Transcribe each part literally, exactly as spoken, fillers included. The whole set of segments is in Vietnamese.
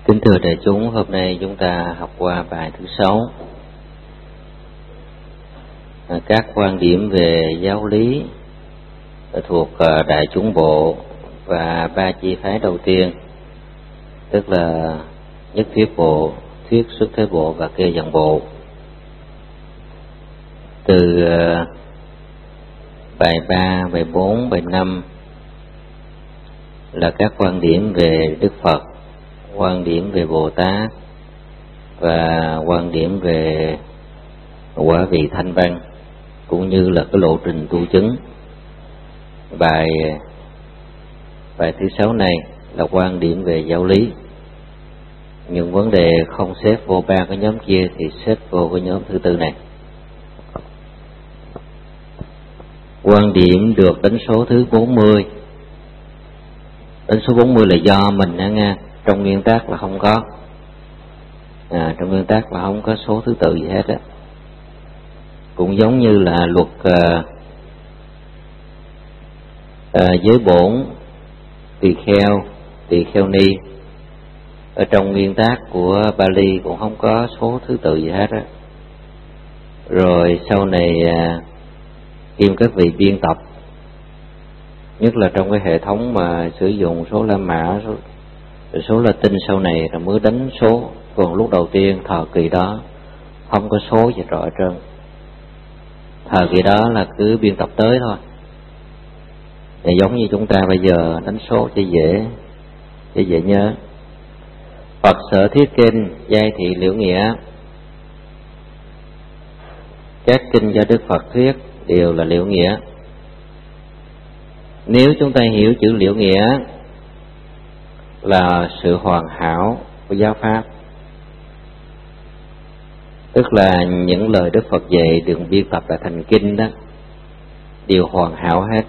Kính thưa đại chúng, hôm nay chúng ta học qua bài thứ sáu, các quan điểm về giáo lý thuộc đại chúng bộ và ba chi phái đầu tiên, tức là nhất thiết bộ, thuyết xuất thế bộ và kê dần bộ. Từ bài ba, bài bốn, bài năm là các quan điểm về Đức Phật, quan điểm về Bồ Tát và quan điểm về quả vị thanh văn, cũng như là cái lộ trình tu chứng. Bài bài thứ sáu này là quan điểm về giáo lý. Những vấn đề không xếp vô ba cái nhóm kia thì xếp vô cái nhóm thứ tư này. Quan điểm được đánh số thứ bốn mươi. Đánh số bốn mươi là do mình nha nghe. Trong nguyên tắc là không có à, trong nguyên tắc là không có số thứ tự gì hết á. Cũng giống như là luật à, à, giới bổn, tỳ kheo, tỳ kheo ni, ở trong nguyên tác của Bali cũng không có số thứ tự gì hết á. Rồi sau này à, kim các vị biên tập, nhất là trong cái hệ thống mà sử dụng số La Mã, số Rồi số Latin sau này rồi mới đánh số, còn lúc đầu tiên thời kỳ đó không có số gì rõ hết trơn. Thời kỳ đó là cứ biên tập tới thôi. Thì giống như chúng ta bây giờ đánh số cho dễ, cho dễ nhớ. Phật sở thuyết kinh, giai thị liễu nghĩa. Các kinh do Đức Phật thuyết đều là liễu nghĩa. Nếu chúng ta hiểu chữ liễu nghĩa là sự hoàn hảo của giáo pháp, tức là những lời Đức Phật dạy được biên tập lại thành kinh đó đều hoàn hảo hết.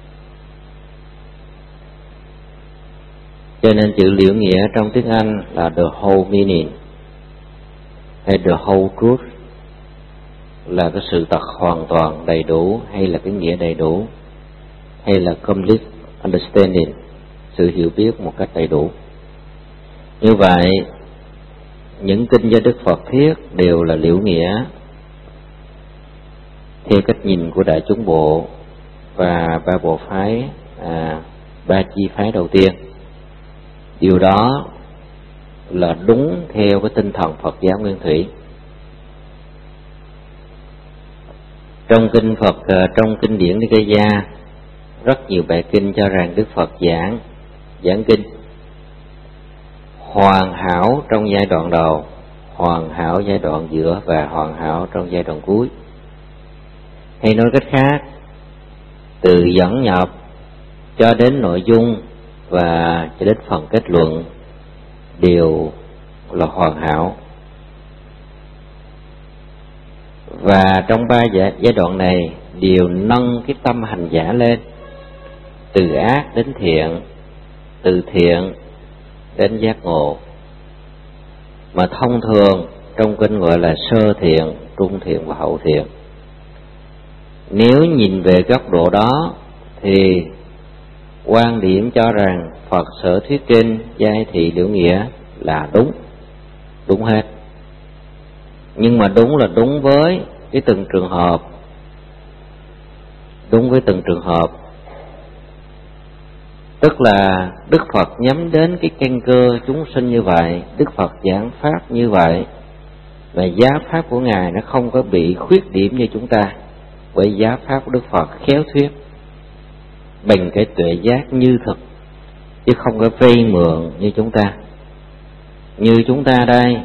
Cho nên chữ liễu nghĩa trong tiếng Anh là the whole meaning hay the whole truth, là cái sự thật hoàn toàn đầy đủ, hay là cái nghĩa đầy đủ, hay là complete understanding, sự hiểu biết một cách đầy đủ. Như vậy những kinh do Đức Phật thuyết đều là liễu nghĩa theo cách nhìn của đại chúng bộ và ba bộ phái, à, ba chi phái đầu tiên. Điều đó là đúng theo cái tinh thần Phật giáo nguyên thủy. Trong kinh Phật, trong kinh điển Nikaya, rất nhiều bài kinh cho rằng Đức Phật giảng giảng kinh hoàn hảo trong giai đoạn đầu, hoàn hảo giai đoạn giữa và hoàn hảo trong giai đoạn cuối. Hay nói cách khác, từ dẫn nhập cho đến nội dung và cho đến phần kết luận đều là hoàn hảo. Và trong ba giai đoạn này đều nâng cái tâm hành giả lên, từ ác đến thiện, từ thiện đến giác ngộ, mà thông thường trong kinh gọi là sơ thiện, trung thiện và hậu thiện. Nếu nhìn về góc độ đó thì quan điểm cho rằng Phật sở thuyết kinh, giai thị liễu nghĩa là đúng, đúng hết. Nhưng mà đúng là đúng với cái từng trường hợp, đúng với từng trường hợp. Tức là Đức Phật nhắm đến cái căn cơ chúng sinh như vậy, Đức Phật giảng pháp như vậy, và giá pháp của Ngài nó không có bị khuyết điểm như chúng ta, bởi giá pháp của Đức Phật khéo thuyết bằng cái tuệ giác như thực, chứ không có vay mượn như chúng ta. Như chúng ta đây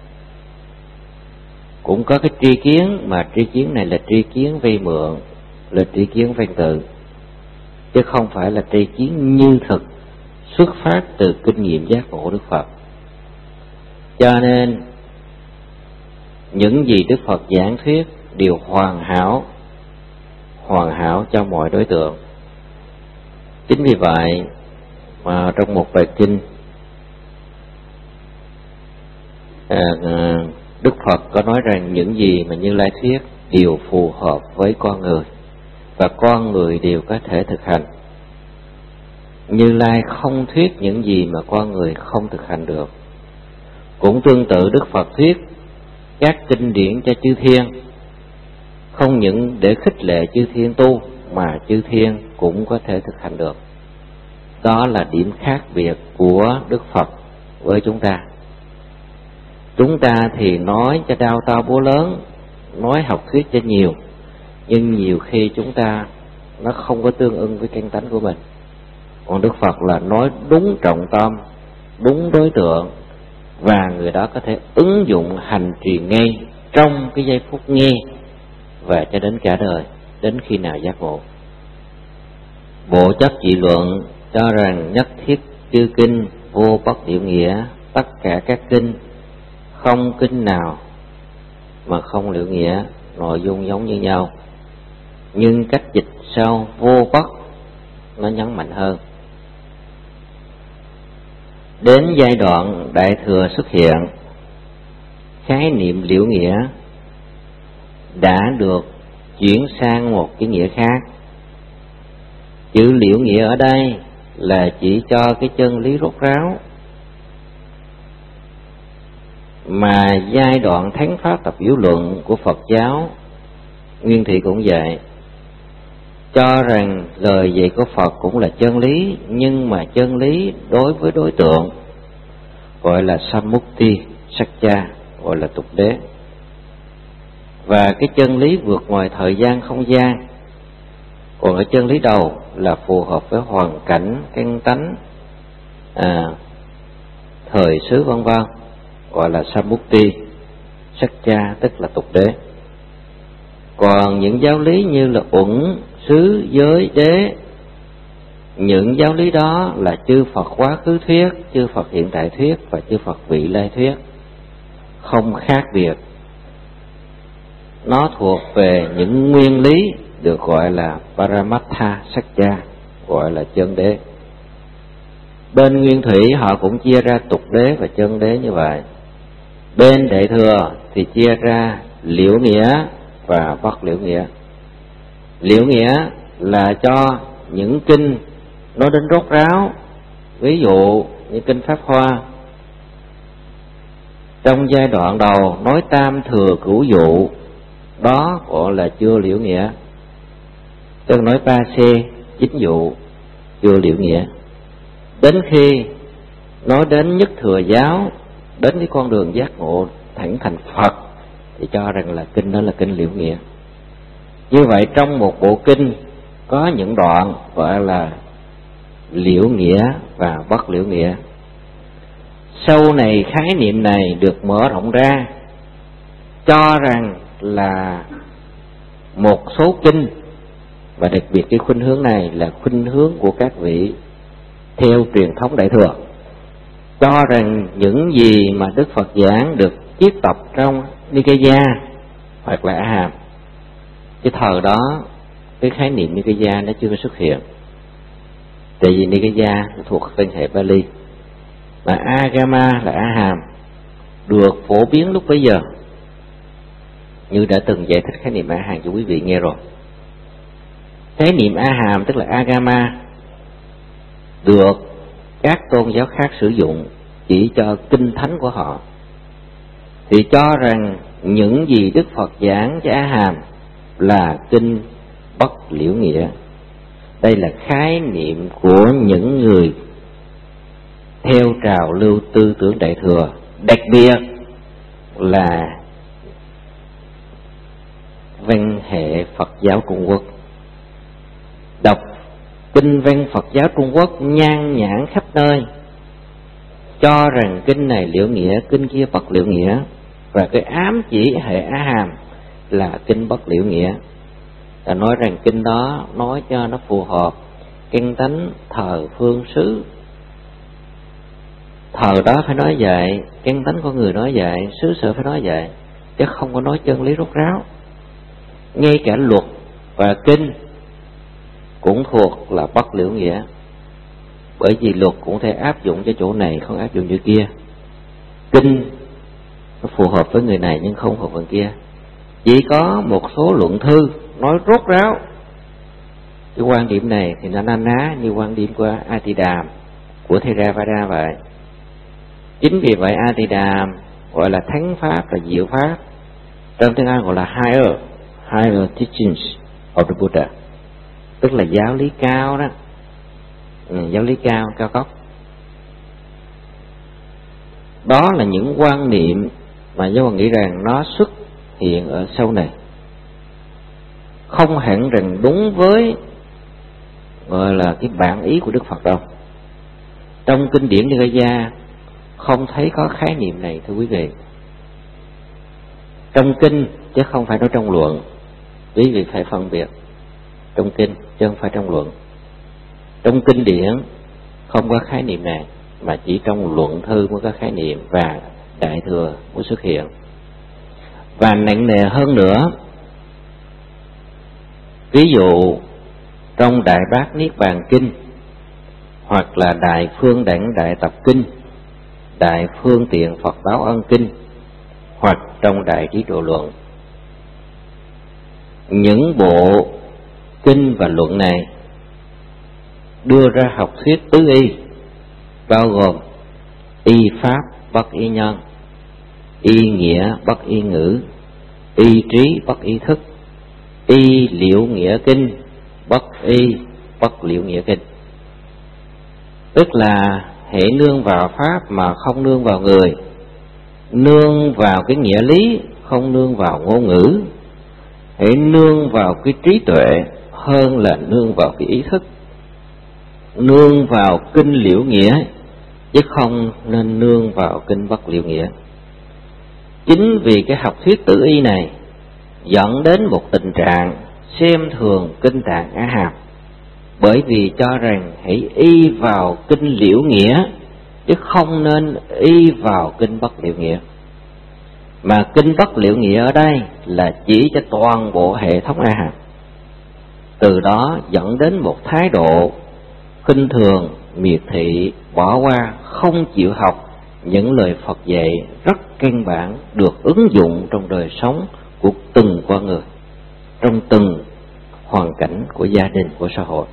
cũng có cái tri kiến, mà tri kiến này là tri kiến vay mượn, là tri kiến văn tự, chứ không phải là tri kiến như thực xuất phát từ kinh nghiệm giác ngộ của Đức Phật. Cho nên những gì Đức Phật giảng thuyết đều hoàn hảo, hoàn hảo cho mọi đối tượng. Chính vì vậy mà trong một bài kinh, à, Đức Phật có nói rằng những gì mà Như Lai thuyết đều phù hợp với con người, và con người đều có thể thực hành. Như Lai không thuyết những gì mà con người không thực hành được. Cũng tương tự Đức Phật thuyết các kinh điển cho chư thiên, không những để khích lệ chư thiên tu mà chư thiên cũng có thể thực hành được. Đó là điểm khác biệt của Đức Phật với chúng ta. Chúng ta thì nói cho đao to búa lớn, nói học thuyết cho nhiều, nhưng nhiều khi chúng ta nó không có tương ưng với căn tánh của mình. Còn Đức Phật là nói đúng trọng tâm, đúng đối tượng, và người đó có thể ứng dụng hành trì ngay trong cái giây phút nghe và cho đến cả đời, đến khi nào giác ngộ. Bộ chấp trị luận cho rằng nhất thiết chư kinh vô bất diệu nghĩa, tất cả các kinh không kinh nào mà không liễu nghĩa, nội dung giống như nhau, nhưng cách dịch sau vô bất nó nhấn mạnh hơn. Đến giai đoạn Đại Thừa xuất hiện, khái niệm liễu nghĩa đã được chuyển sang một cái nghĩa khác. Chữ liễu nghĩa ở đây là chỉ cho cái chân lý rốt ráo, mà giai đoạn thánh pháp tập diệu luận của Phật giáo Nguyên Thủy cũng vậy, cho rằng lời dạy của Phật cũng là chân lý, nhưng mà chân lý đối với đối tượng gọi là Sammukti Sakya, gọi là tục đế. Và cái chân lý vượt ngoài thời gian không gian. Còn ở chân lý đầu là phù hợp với hoàn cảnh, căn tánh, à, thời xứ vân vân, gọi là Sammukti Sakya, tức là tục đế. Còn những giáo lý như là uẩn, xứ, giới, đế, những giáo lý đó là chư Phật quá khứ thuyết, chư Phật hiện tại thuyết và chư Phật vị lai thuyết, không khác biệt. Nó thuộc về những nguyên lý được gọi là Paramattha Sakya, gọi là chân đế. Bên Nguyên Thủy họ cũng chia ra tục đế và chân đế như vậy. Bên Đại Thừa thì chia ra liễu nghĩa và bất liễu nghĩa. Liễu nghĩa là cho những kinh nói đến rốt ráo, ví dụ như kinh Pháp Hoa, trong giai đoạn đầu nói tam thừa cửu dụ, đó gọi là chưa liễu nghĩa. Tức nói ba C chính dụ, chưa liễu nghĩa. Đến khi nói đến nhất thừa giáo, đến cái con đường giác ngộ thẳng thành Phật, thì cho rằng là kinh đó là kinh liễu nghĩa. Như vậy trong một bộ kinh có những đoạn gọi là liễu nghĩa và bất liễu nghĩa. Sau này khái niệm này được mở rộng ra, cho rằng là một số kinh, và đặc biệt cái khuynh hướng này là khuynh hướng của các vị theo truyền thống Đại Thừa, cho rằng những gì mà Đức Phật giảng được chiết tập trong Nikaya hoặc là A Hàm. Cái thời đó cái khái niệm Nikaya nó chưa xuất hiện, tại vì Nikaya thuộc tên hệ Bali, mà Agama là A Hàm được phổ biến lúc bấy giờ, như đã từng giải thích khái niệm A Hàm cho quý vị nghe rồi. Khái niệm A Hàm tức là Agama được các tôn giáo khác sử dụng chỉ cho kinh thánh của họ, thì cho rằng những gì Đức Phật giảng cho A Hàm là kinh bất liễu nghĩa. Đây là khái niệm của những người theo trào lưu tư tưởng Đại Thừa, đặc biệt là văn hệ Phật giáo Trung Quốc. Đọc kinh văn Phật giáo Trung Quốc nhan nhản khắp nơi, cho rằng kinh này liễu nghĩa, kinh kia bất liễu nghĩa, và cái ám chỉ hệ A Hàm là kinh bất liễu nghĩa, là nói rằng kinh đó nói cho nó phù hợp căn tánh thời phương xứ. Thời đó phải nói vậy, căn tánh con người nói vậy, xứ sở phải nói vậy, chứ không có nói chân lý rốt ráo. Ngay cả luật và kinh cũng thuộc là bất liễu nghĩa, bởi vì luật cũng thể áp dụng cho chỗ này, không áp dụng chỗ kia. Kinh nó phù hợp với người này nhưng không hợp với người kia. Chỉ có một số luận thư nói rốt ráo cái quan điểm này thì nó na ná như quan điểm của Atidam, của Theravada vậy. Chính vì vậy A Di Đà gọi là thánh pháp, là diệu pháp, trong tiếng Anh gọi là higher higher teachings of the Buddha, tức là giáo lý cao đó. Ừ, giáo lý cao, cao cấp. Đó là những quan niệm mà Giáo Hoàng nghĩ rằng nó xuất hiện ở sau này, không hẳn rằng đúng với gọi là cái bản ý của Đức Phật đâu. Trong kinh điển Nikaya không thấy có khái niệm này, thưa quý vị. Trong kinh chứ không phải nói trong luận, quý vị phải phân biệt. Trong kinh chứ không phải trong luận. Trong kinh điển không có khái niệm này, mà chỉ trong luận thư mới có khái niệm và đại thừa mới xuất hiện. Và nặng nề hơn nữa, ví dụ trong Đại Bát Niết Bàn Kinh, hoặc là Đại Phương Đẳng Đại Tập Kinh, Đại Phương Tiện Phật Báo Ân Kinh, hoặc trong Đại Trí Độ Luận, những bộ kinh và luận này đưa ra học thuyết tứ y, bao gồm y pháp bất y nhân, y nghĩa bất y ngữ, y trí bất y thức, y liễu nghĩa kinh bất y bất liễu nghĩa kinh. Tức là hệ nương vào pháp mà không nương vào người, nương vào cái nghĩa lý không nương vào ngôn ngữ, hãy nương vào cái trí tuệ hơn là nương vào cái ý thức, nương vào kinh liễu nghĩa chứ không nên nương vào kinh bất liễu nghĩa. Chính vì cái học thuyết tự y này dẫn đến một tình trạng xem thường kinh Tạng A Hàm, bởi vì cho rằng hãy y vào kinh liễu nghĩa chứ không nên y vào kinh bất liễu nghĩa. Mà kinh bất liễu nghĩa ở đây là chỉ cho toàn bộ hệ thống A Hàm. Từ đó dẫn đến một thái độ khinh thường, miệt thị, bỏ qua, không chịu học những lời Phật dạy rất căn bản được ứng dụng trong đời sống của từng con người, trong từng hoàn cảnh của gia đình, của xã hội.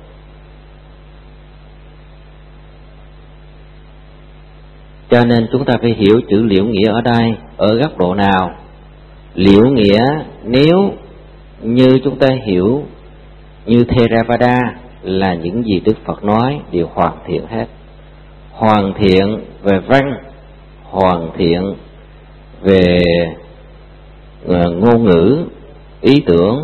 Cho nên chúng ta phải hiểu chữ liễu nghĩa ở đây ở góc độ nào. Liễu nghĩa nếu như chúng ta hiểu như Theravada là những gì Đức Phật nói đều hoàn thiện hết. Hoàn thiện về văn, hoàn thiện về ngôn ngữ, ý tưởng,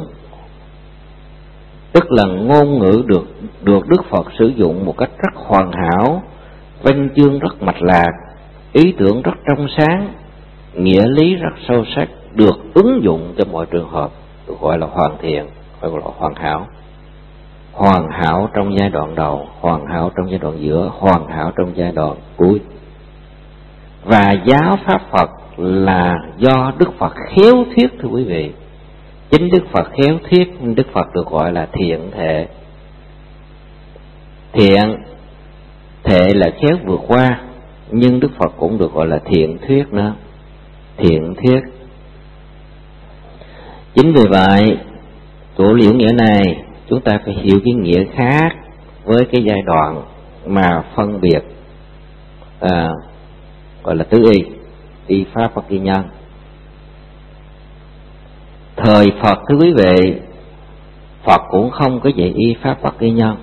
tức là ngôn ngữ được được Đức Phật sử dụng một cách rất hoàn hảo, văn chương rất mạch lạc, ý tưởng rất trong sáng, nghĩa lý rất sâu sắc, được ứng dụng cho mọi trường hợp, được gọi là hoàn thiện, gọi là hoàn hảo. Hoàn hảo trong giai đoạn đầu, hoàn hảo trong giai đoạn giữa, hoàn hảo trong giai đoạn cuối. Và giáo pháp Phật là do Đức Phật khéo thuyết, thưa quý vị. Chính Đức Phật khéo thuyết, Đức Phật được gọi là thiện thể. Thiện thể là khéo vượt qua, nhưng Đức Phật cũng được gọi là thiện thuyết nữa. Thiện thuyết. Chính vì vậy, của liễu nghĩa này chúng ta phải hiểu cái nghĩa khác với cái giai đoạn mà phân biệt à, gọi là tứ y, y pháp bất y nhân. Thời Phật, thưa quý vị, Phật cũng không có dạy y pháp bất y nhân.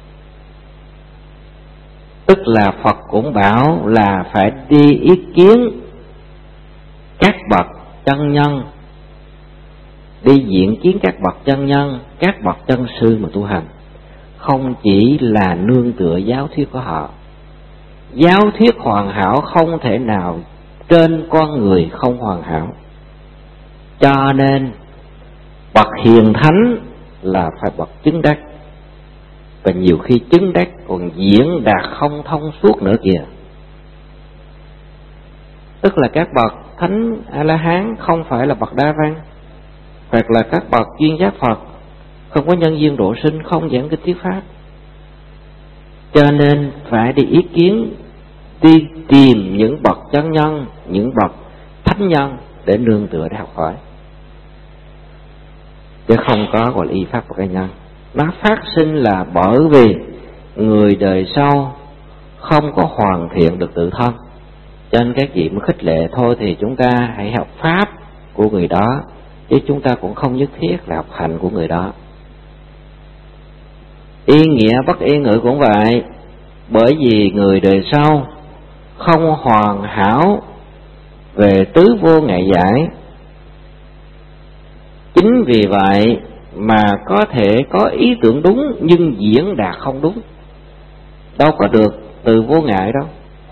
Tức là Phật cũng bảo là phải đi ý kiến các bậc chân nhân, đi diện kiến các bậc chân nhân, các bậc chân sư mà tu hành, không chỉ là nương tựa giáo thuyết của họ. Giáo thuyết hoàn hảo không thể nào trên con người không hoàn hảo. Cho nên bậc hiền thánh là phải bậc chứng đắc, và nhiều khi chứng đắc còn diễn đạt không thông suốt nữa kìa. Tức là các bậc thánh A-la-hán không phải là bậc đa văn, hoặc là các bậc chuyên giác Phật không có nhân duyên độ sinh, không giảng kinh thuyết pháp. Cho nên phải đi ý kiến, đi tìm những bậc chân nhân, những bậc thánh nhân để nương tựa để học hỏi, chứ không có gọi là y pháp của cá nhân. Nó phát sinh là bởi vì người đời sau không có hoàn thiện được tự thân, Cho nên các vị mới khích lệ thôi thì chúng ta hãy học pháp của người đó, chứ chúng ta cũng không nhất thiết là học hành của người đó. Yên nghĩa bất yên ngữ cũng vậy, bởi vì người đời sau không hoàn hảo về tứ vô ngại giải. Chính vì vậy mà có thể có ý tưởng đúng nhưng diễn đạt không đúng, đâu có được từ vô ngại đâu,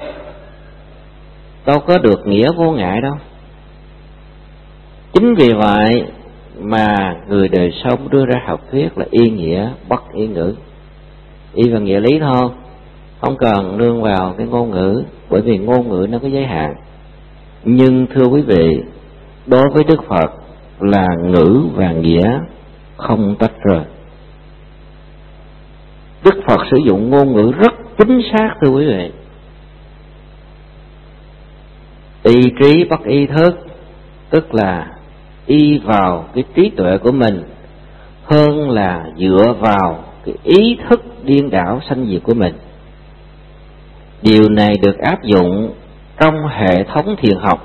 đâu có được nghĩa vô ngại đâu. Chính vì vậy mà người đời sau đưa ra học thuyết là y nghĩa bất y ngữ, y và nghĩa lý thôi, không cần nương vào cái ngôn ngữ, bởi vì ngôn ngữ nó có giới hạn. Nhưng thưa quý vị, đối với Đức Phật là ngữ và nghĩa không tách rời. Đức Phật sử dụng ngôn ngữ rất chính xác thưa quý vị. Y trí bất y thức, tức là y vào cái trí tuệ của mình hơn là dựa vào cái ý thức điên đảo sanh diệt của mình. Điều này được áp dụng trong hệ thống thiền học.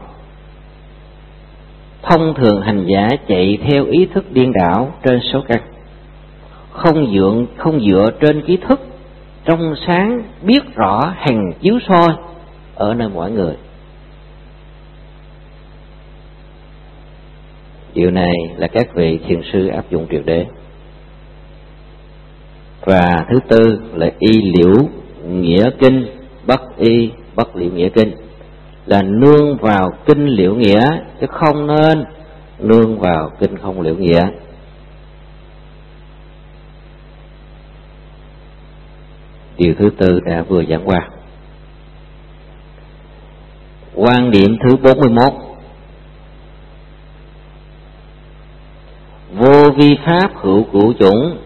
Thông thường hành giả chạy theo ý thức điên đảo trên số căn, không dựa, không dựa trên kiến thức trong sáng biết rõ hằng chiếu soi ở nơi mọi người. Điều này là các vị thiền sư áp dụng triệt để. Và thứ tư là y liễu nghĩa kinh bất y bất liễu nghĩa kinh, là nương vào kinh liễu nghĩa chứ không nên nương vào kinh không liễu nghĩa. Điều thứ tư đã vừa giảng qua. Quan điểm thứ bốn mươi mốt. Vô vi pháp hữu cửu chủng.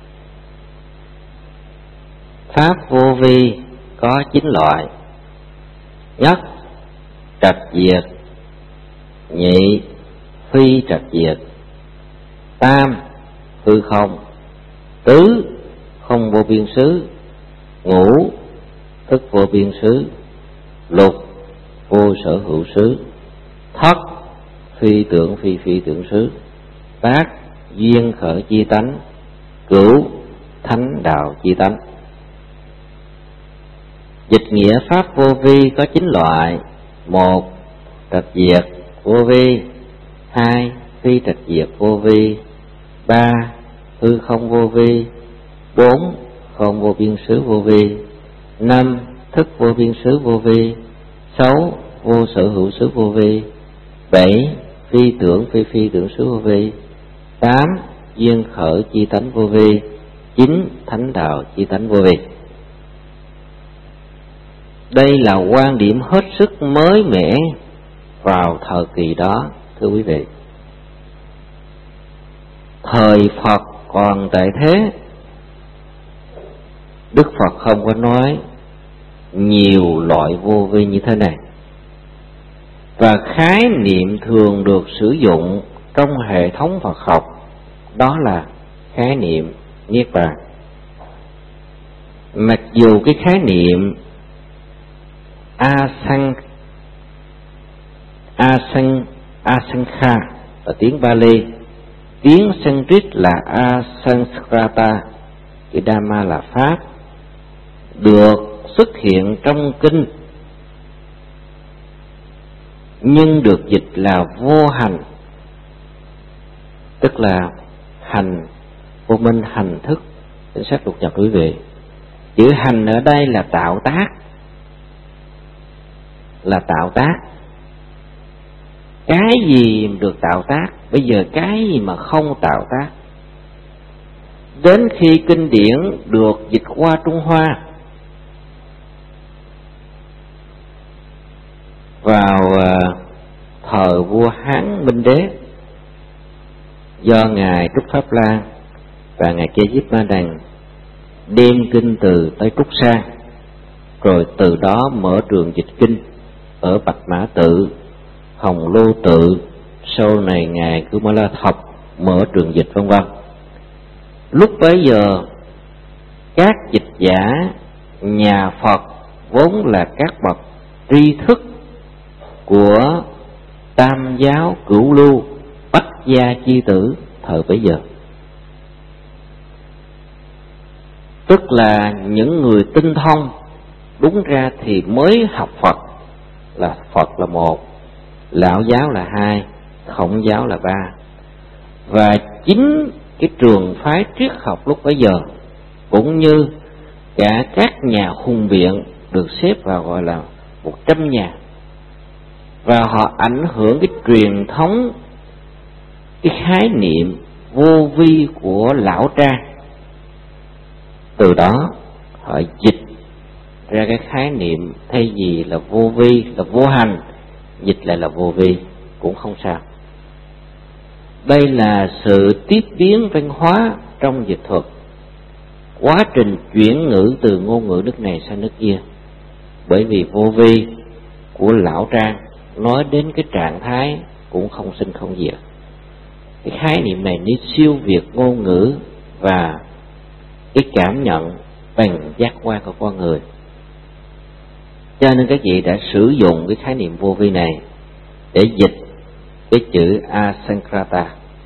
Pháp vô vi có chín loại. Nhất, trạch diệt. Nhị, phi trạch diệt. Tam, hư không. Tứ, không vô biên xứ. Ngũ, thức vô biên xứ. Lục, vô sở hữu xứ. Thất, phi tưởng phi phi tưởng xứ. Bát, duyên khởi chi tánh. Cửu, thánh đạo chi tánh. Dịch nghĩa pháp vô vi có chín loại. Một, trạch diệt vô vi. Hai, phi trạch diệt vô vi. Ba, hư không vô vi. Bốn, không vô biên xứ vô vi. Năm, thức vô biên xứ vô vi. Sáu, vô sở hữu xứ vô vi. Bảy, phi tưởng phi phi tưởng xứ vô vi. Tám, duyên khởi chi tánh vô vi. Chín, thánh đạo chi tánh vô vi. Đây là quan điểm hết sức mới mẻ vào thời kỳ đó, thưa quý vị. Thời Phật còn tại thế, Đức Phật không có nói nhiều loại vô vi như thế này. Và khái niệm thường được sử dụng trong hệ thống Phật học đó là khái niệm Niết Bàn. Mặc dù cái khái niệm Asang Asang Asankha ở tiếng Bali, tiếng Sanskrit là Asanskrata, cái Dhamma là pháp, được xuất hiện trong kinh nhưng được dịch là vô hành, tức là hành vô minh hành thức. Chính sách lục nhập quý vị, chữ hành ở đây là tạo tác, là tạo tác. Cái gì được tạo tác, bây giờ cái gì mà không tạo tác. Đến khi kinh điển được dịch qua Trung Hoa vào uh, thời vua Hán Minh Đế, do ngài Trúc Pháp Lan và ngài Kê Diếp Ma Đằng đem kinh từ Tây Trúc sang, rồi từ đó mở trường dịch kinh ở Bạch Mã Tự, Hồng Lô Tự, sau này ngài Cư Ma La Thọc mở trường dịch vân vân. Lúc bấy giờ các dịch giả nhà Phật vốn là các bậc tri thức của tam giáo cửu lưu bách gia chi tử thời bấy giờ. Tức là những người tinh thông, đúng ra thì mới học Phật là Phật là một, Lão giáo là hai, Khổng giáo là ba. Và chính cái trường phái triết học lúc bấy giờ cũng như cả các nhà hùng biện được xếp vào gọi là một trăm nhà, và họ ảnh hưởng cái truyền thống, cái khái niệm vô vi của Lão Trang. Từ đó họ dịch ra cái khái niệm thay vì là vô vi là vô hành, dịch lại là vô vi cũng không sao. Đây là sự tiếp biến văn hóa trong dịch thuật, quá trình chuyển ngữ từ ngôn ngữ nước này sang nước kia. Bởi vì vô vi của Lão Trang nói đến cái trạng thái cũng không sinh không diệt. Cái khái niệm này nó siêu việt ngôn ngữ và cái cảm nhận bằng giác quan của con người. Cho nên các vị đã sử dụng cái khái niệm vô vi này để dịch cái chữ Asankrata.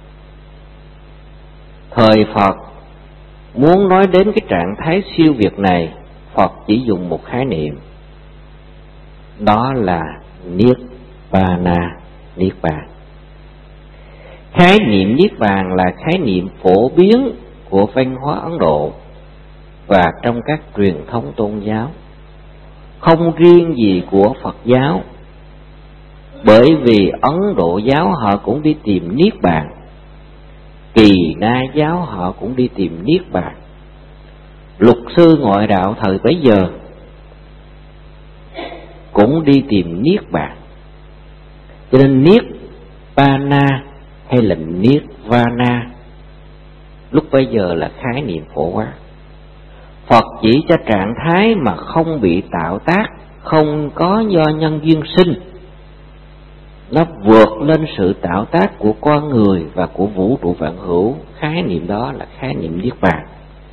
Thời Phật muốn nói đến cái trạng thái siêu việt này, Phật chỉ dùng một khái niệm, đó là Niết Bana, Niết Bàn. Khái niệm Niết Bàn là khái niệm phổ biến của văn hóa Ấn Độ và trong các truyền thống tôn giáo, không riêng gì của Phật giáo. Bởi vì Ấn Độ giáo họ cũng đi tìm Niết Bàn, Kỳ Na giáo họ cũng đi tìm Niết Bàn, luật sư ngoại đạo thời bấy giờ cũng đi tìm Niết Bàn. Cho nên Niết Bana hay là Niết Vana lúc bấy giờ là khái niệm phổ quát. Phật chỉ cho trạng thái mà không bị tạo tác, không có do nhân duyên sinh, nó vượt lên sự tạo tác của con người và của vũ trụ vạn hữu. Khái niệm đó là khái niệm Niết Bàn.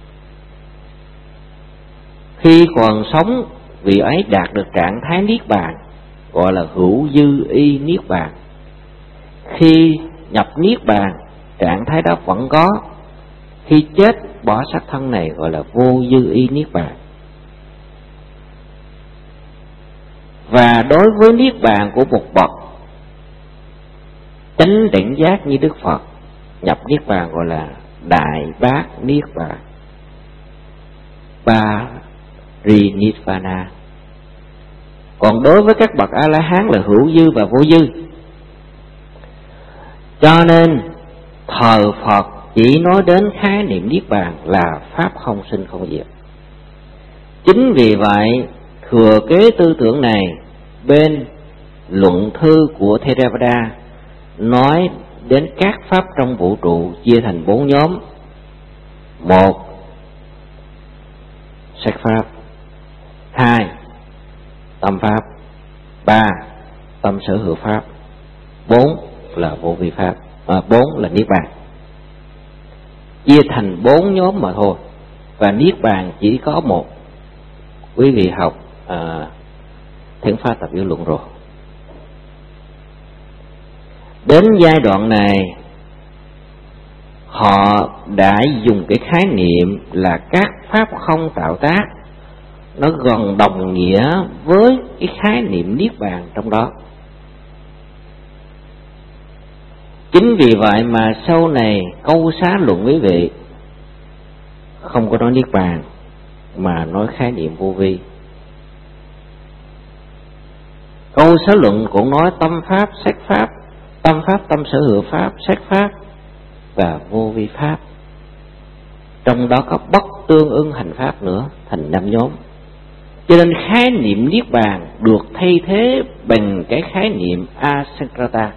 Khi còn sống, vị ấy đạt được trạng thái Niết Bàn, gọi là hữu dư y Niết Bàn. Khi nhập Niết Bàn, trạng thái đó vẫn có. Khi chết bỏ xác thân này gọi là vô dư y Niết Bàn. Và đối với Niết Bàn của một bậc chánh đẳng giác như Đức Phật, nhập Niết Bàn gọi là Đại Bát Niết Bàn, Ba Ri Nirvana. Còn đối với các bậc A-la-hán là hữu dư và vô dư. Cho nên thời Phật chỉ nói đến khái niệm Niết Bàn là pháp không sinh không diệt. Chính vì vậy thừa kế tư tưởng này, bên luận thư của Theravada nói đến các pháp trong vũ trụ chia thành bốn nhóm: một, sắc pháp; hai, tâm pháp; ba, tâm sở hữu pháp; bốn là vô vi pháp, à, bốn là Niết Bàn. Chia thành bốn nhóm mà thôi, và Niết Bàn chỉ có một. Quý vị học à, Thiện Pháp Tập Vô Luận rồi. Đến giai đoạn này, họ đã dùng cái khái niệm là các pháp không tạo tác, nó gần đồng nghĩa với cái khái niệm Niết Bàn trong đó. Chính vì vậy mà sau này câu xá luận quý vị không có nói Niết Bàn mà nói khái niệm vô vi. Câu xá luận cũng nói tâm pháp, sắc pháp, tâm pháp, tâm sở hữu pháp, sắc pháp và vô vi pháp. Trong đó có bất tương ưng hành pháp nữa, thành năm nhóm. Cho nên khái niệm Niết Bàn được thay thế bằng cái khái niệm Asankrata.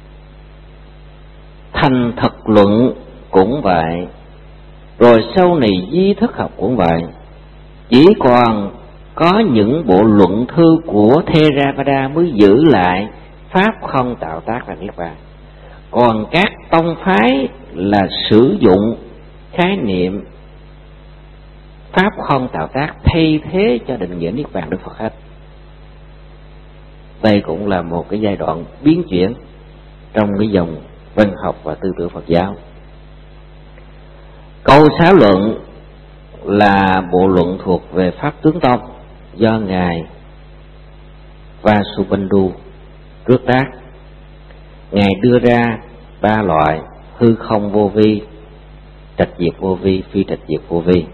Thành thực luận cũng vậy, rồi sau này di thức học cũng vậy. Chỉ còn có những bộ luận thư của Theravada mới giữ lại pháp không tạo tác là Niết Bàn. Còn các tông phái là sử dụng khái niệm pháp không tạo tác thay thế cho định nghĩa Niết Bàn Đức Phật hết. đây cũng là một cái giai đoạn biến chuyển trong cái dòng văn học và tư tưởng Phật giáo. Câu Xá Luận là bộ luận thuộc về Pháp Tướng Tông do Ngài Vasubandhu trước tác. Ngài đưa ra ba loại: hư không vô vi, trạch diệt vô vi, phi trạch diệt vô vi.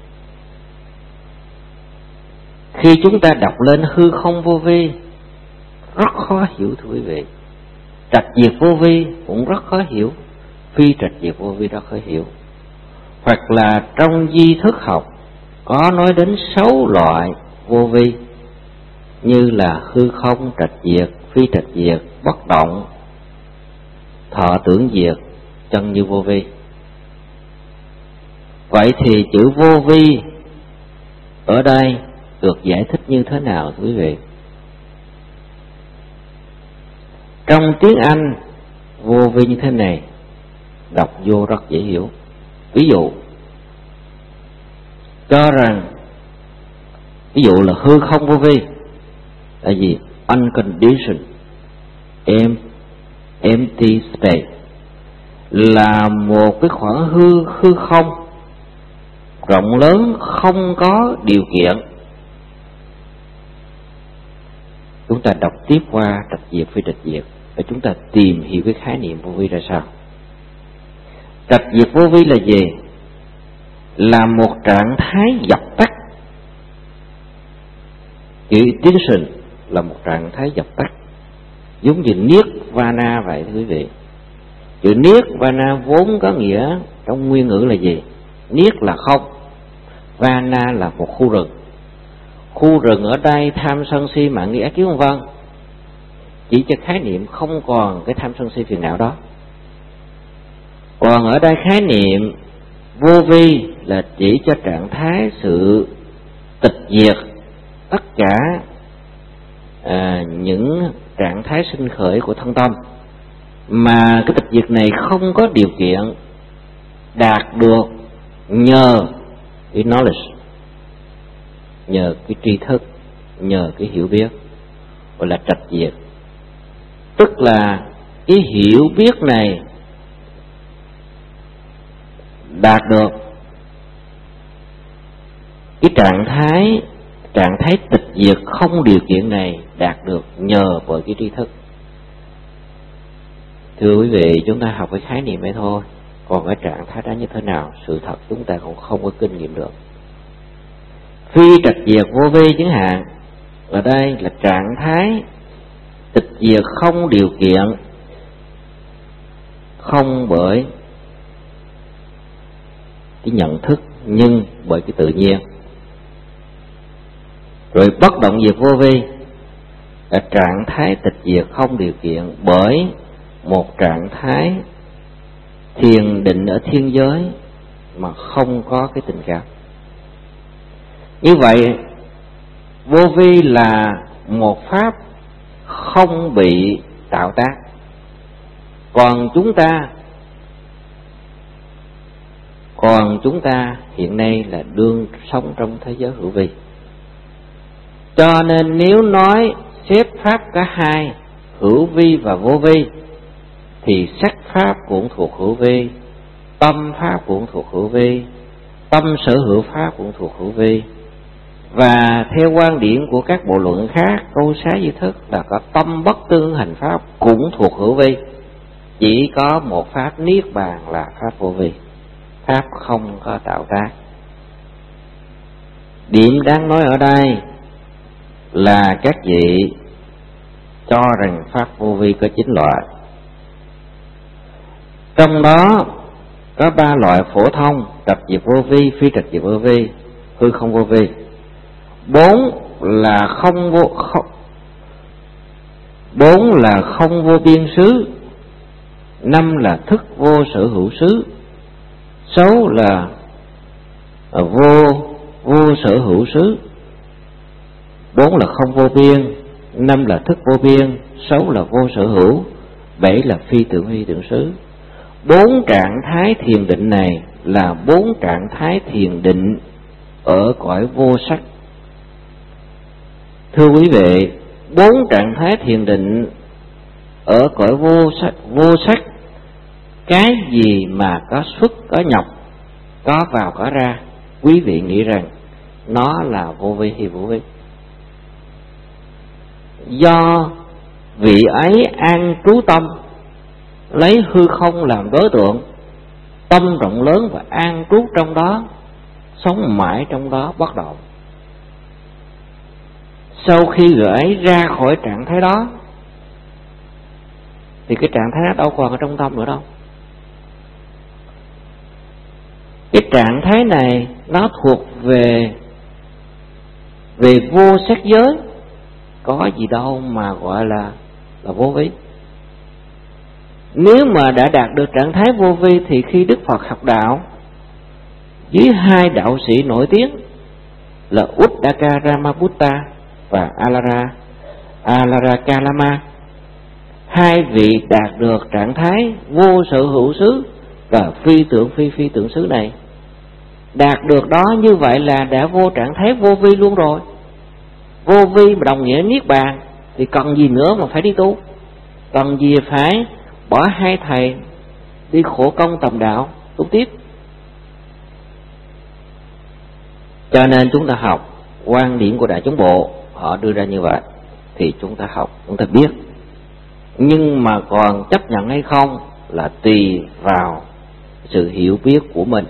Khi chúng ta đọc lên hư không vô vi rất khó hiểu, thưa quý vị. Trạch diệt vô vi cũng rất khó hiểu, phi trạch diệt vô vi rất khó hiểu. Hoặc là trong di thức học có nói đến sáu loại vô vi, như là hư không trạch diệt, phi trạch diệt, bất động, thọ tưởng diệt, chân như vô vi. Vậy thì chữ vô vi ở đây được giải thích như thế nào, thưa quý vị? Trong tiếng Anh, vô vi như thế này, đọc vô rất dễ hiểu. Ví dụ, cho rằng, ví dụ là hư không vô vi là gì? Unconditioned, em, empty space, là một cái khoảng hư hư không rộng lớn, không có điều kiện. Chúng ta đọc tiếp qua trạch diệt, phi trạch diệt để chúng ta tìm hiểu cái khái niệm vô vi ra sao. Trạch diệt vô vi là gì? Là một trạng thái dập tắt. Chữ extinction là một trạng thái dập tắt, giống như niết vana vậy, thưa quý vị. Chữ niết vana vốn có nghĩa trong nguyên ngữ là gì? Niết là không, vana là một khu rừng. Khu rừng ở đây tham sân si mạng nghi ác kiến vân vân, chỉ cho khái niệm không còn cái tham sân si phiền não đó. Còn ở đây khái niệm vô vi là chỉ cho trạng thái sự tịch diệt tất cả à, những trạng thái sinh khởi của thân tâm, mà cái tịch diệt này không có điều kiện đạt được nhờ cái knowledge, nhờ cái tri thức, nhờ cái hiểu biết, gọi là trạch diệt. Tức là cái hiểu biết này đạt được cái trạng thái trạng thái tịch diệt không điều kiện này đạt được nhờ bởi cái tri thức. Thưa quý vị, chúng ta học cái khái niệm này thôi, còn cái trạng thái đó như thế nào, sự thật chúng ta cũng không có kinh nghiệm được. Phi trạch diệt vô vi chẳng hạn, ở đây là trạng thái tịch diệt không điều kiện, không bởi cái nhận thức nhưng bởi cái tự nhiên. Rồi bất động diệt vô vi là trạng thái tịch diệt không điều kiện bởi một trạng thái thiền định ở thiên giới mà không có cái tình cảm. Như vậy vô vi là một pháp không bị tạo tác. Còn chúng ta Còn chúng ta hiện nay là đương sống trong thế giới hữu vi. Cho nên nếu nói xếp pháp cả hai, hữu vi và vô vi, thì sắc pháp cũng thuộc hữu vi, tâm pháp cũng thuộc hữu vi, tâm sở hữu pháp cũng thuộc hữu vi. Và theo quan điểm của các bộ luận khác, câu xá di thức là có tâm bất tương hành pháp cũng thuộc hữu vi. Chỉ có một pháp niết bàn là pháp vô vi, pháp không có tạo tác. Điểm đáng nói ở đây là các vị cho rằng pháp vô vi có chín loại. Trong đó có ba loại phổ thông: trạch diệt vô vi, phi trạch diệt vô vi, hư không vô vi. Bốn là không vô không, bốn là không vô biên xứ. Năm là thức vô sở hữu xứ. Sáu là vô vô sở hữu xứ. Bốn là không vô biên, năm là thức vô biên, sáu là vô sở hữu, bảy là phi tưởng phi tưởng xứ. Bốn trạng thái thiền định này là bốn trạng thái thiền định ở cõi vô sắc. Thưa quý vị, bốn trạng thái thiền định ở cõi vô sắc, vô sắc, cái gì mà có xuất có nhập, có vào có ra, quý vị nghĩ rằng nó là vô vi hay vô vi? Do vị ấy an trú tâm, lấy hư không làm đối tượng, tâm rộng lớn và an trú trong đó, sống mãi trong đó bất động. Sau khi người ấy ra khỏi trạng thái đó thì cái trạng thái đó đâu còn ở trong tâm nữa đâu. Cái trạng thái này nó thuộc về về vô sắc giới, có gì đâu mà gọi là là vô vi. Nếu mà đã đạt được trạng thái vô vi thì khi Đức Phật học đạo với hai đạo sĩ nổi tiếng là Uddaka Ramabutta và Alara Alara Kalama, hai vị đạt được trạng thái vô sở hữu xứ và phi tưởng phi phi tưởng xứ này. Đạt được đó như vậy là đã vô trạng thái vô vi luôn rồi. Vô vi mà đồng nghĩa niết bàn thì cần gì nữa mà phải đi tu, cần gì phải bỏ hai thầy đi khổ công tầm đạo tu tiếp. Cho nên chúng ta học quan điểm của Đại Chúng Bộ, họ đưa ra như vậy thì chúng ta học, chúng ta biết. Nhưng mà còn chấp nhận hay không là tùy vào sự hiểu biết của mình.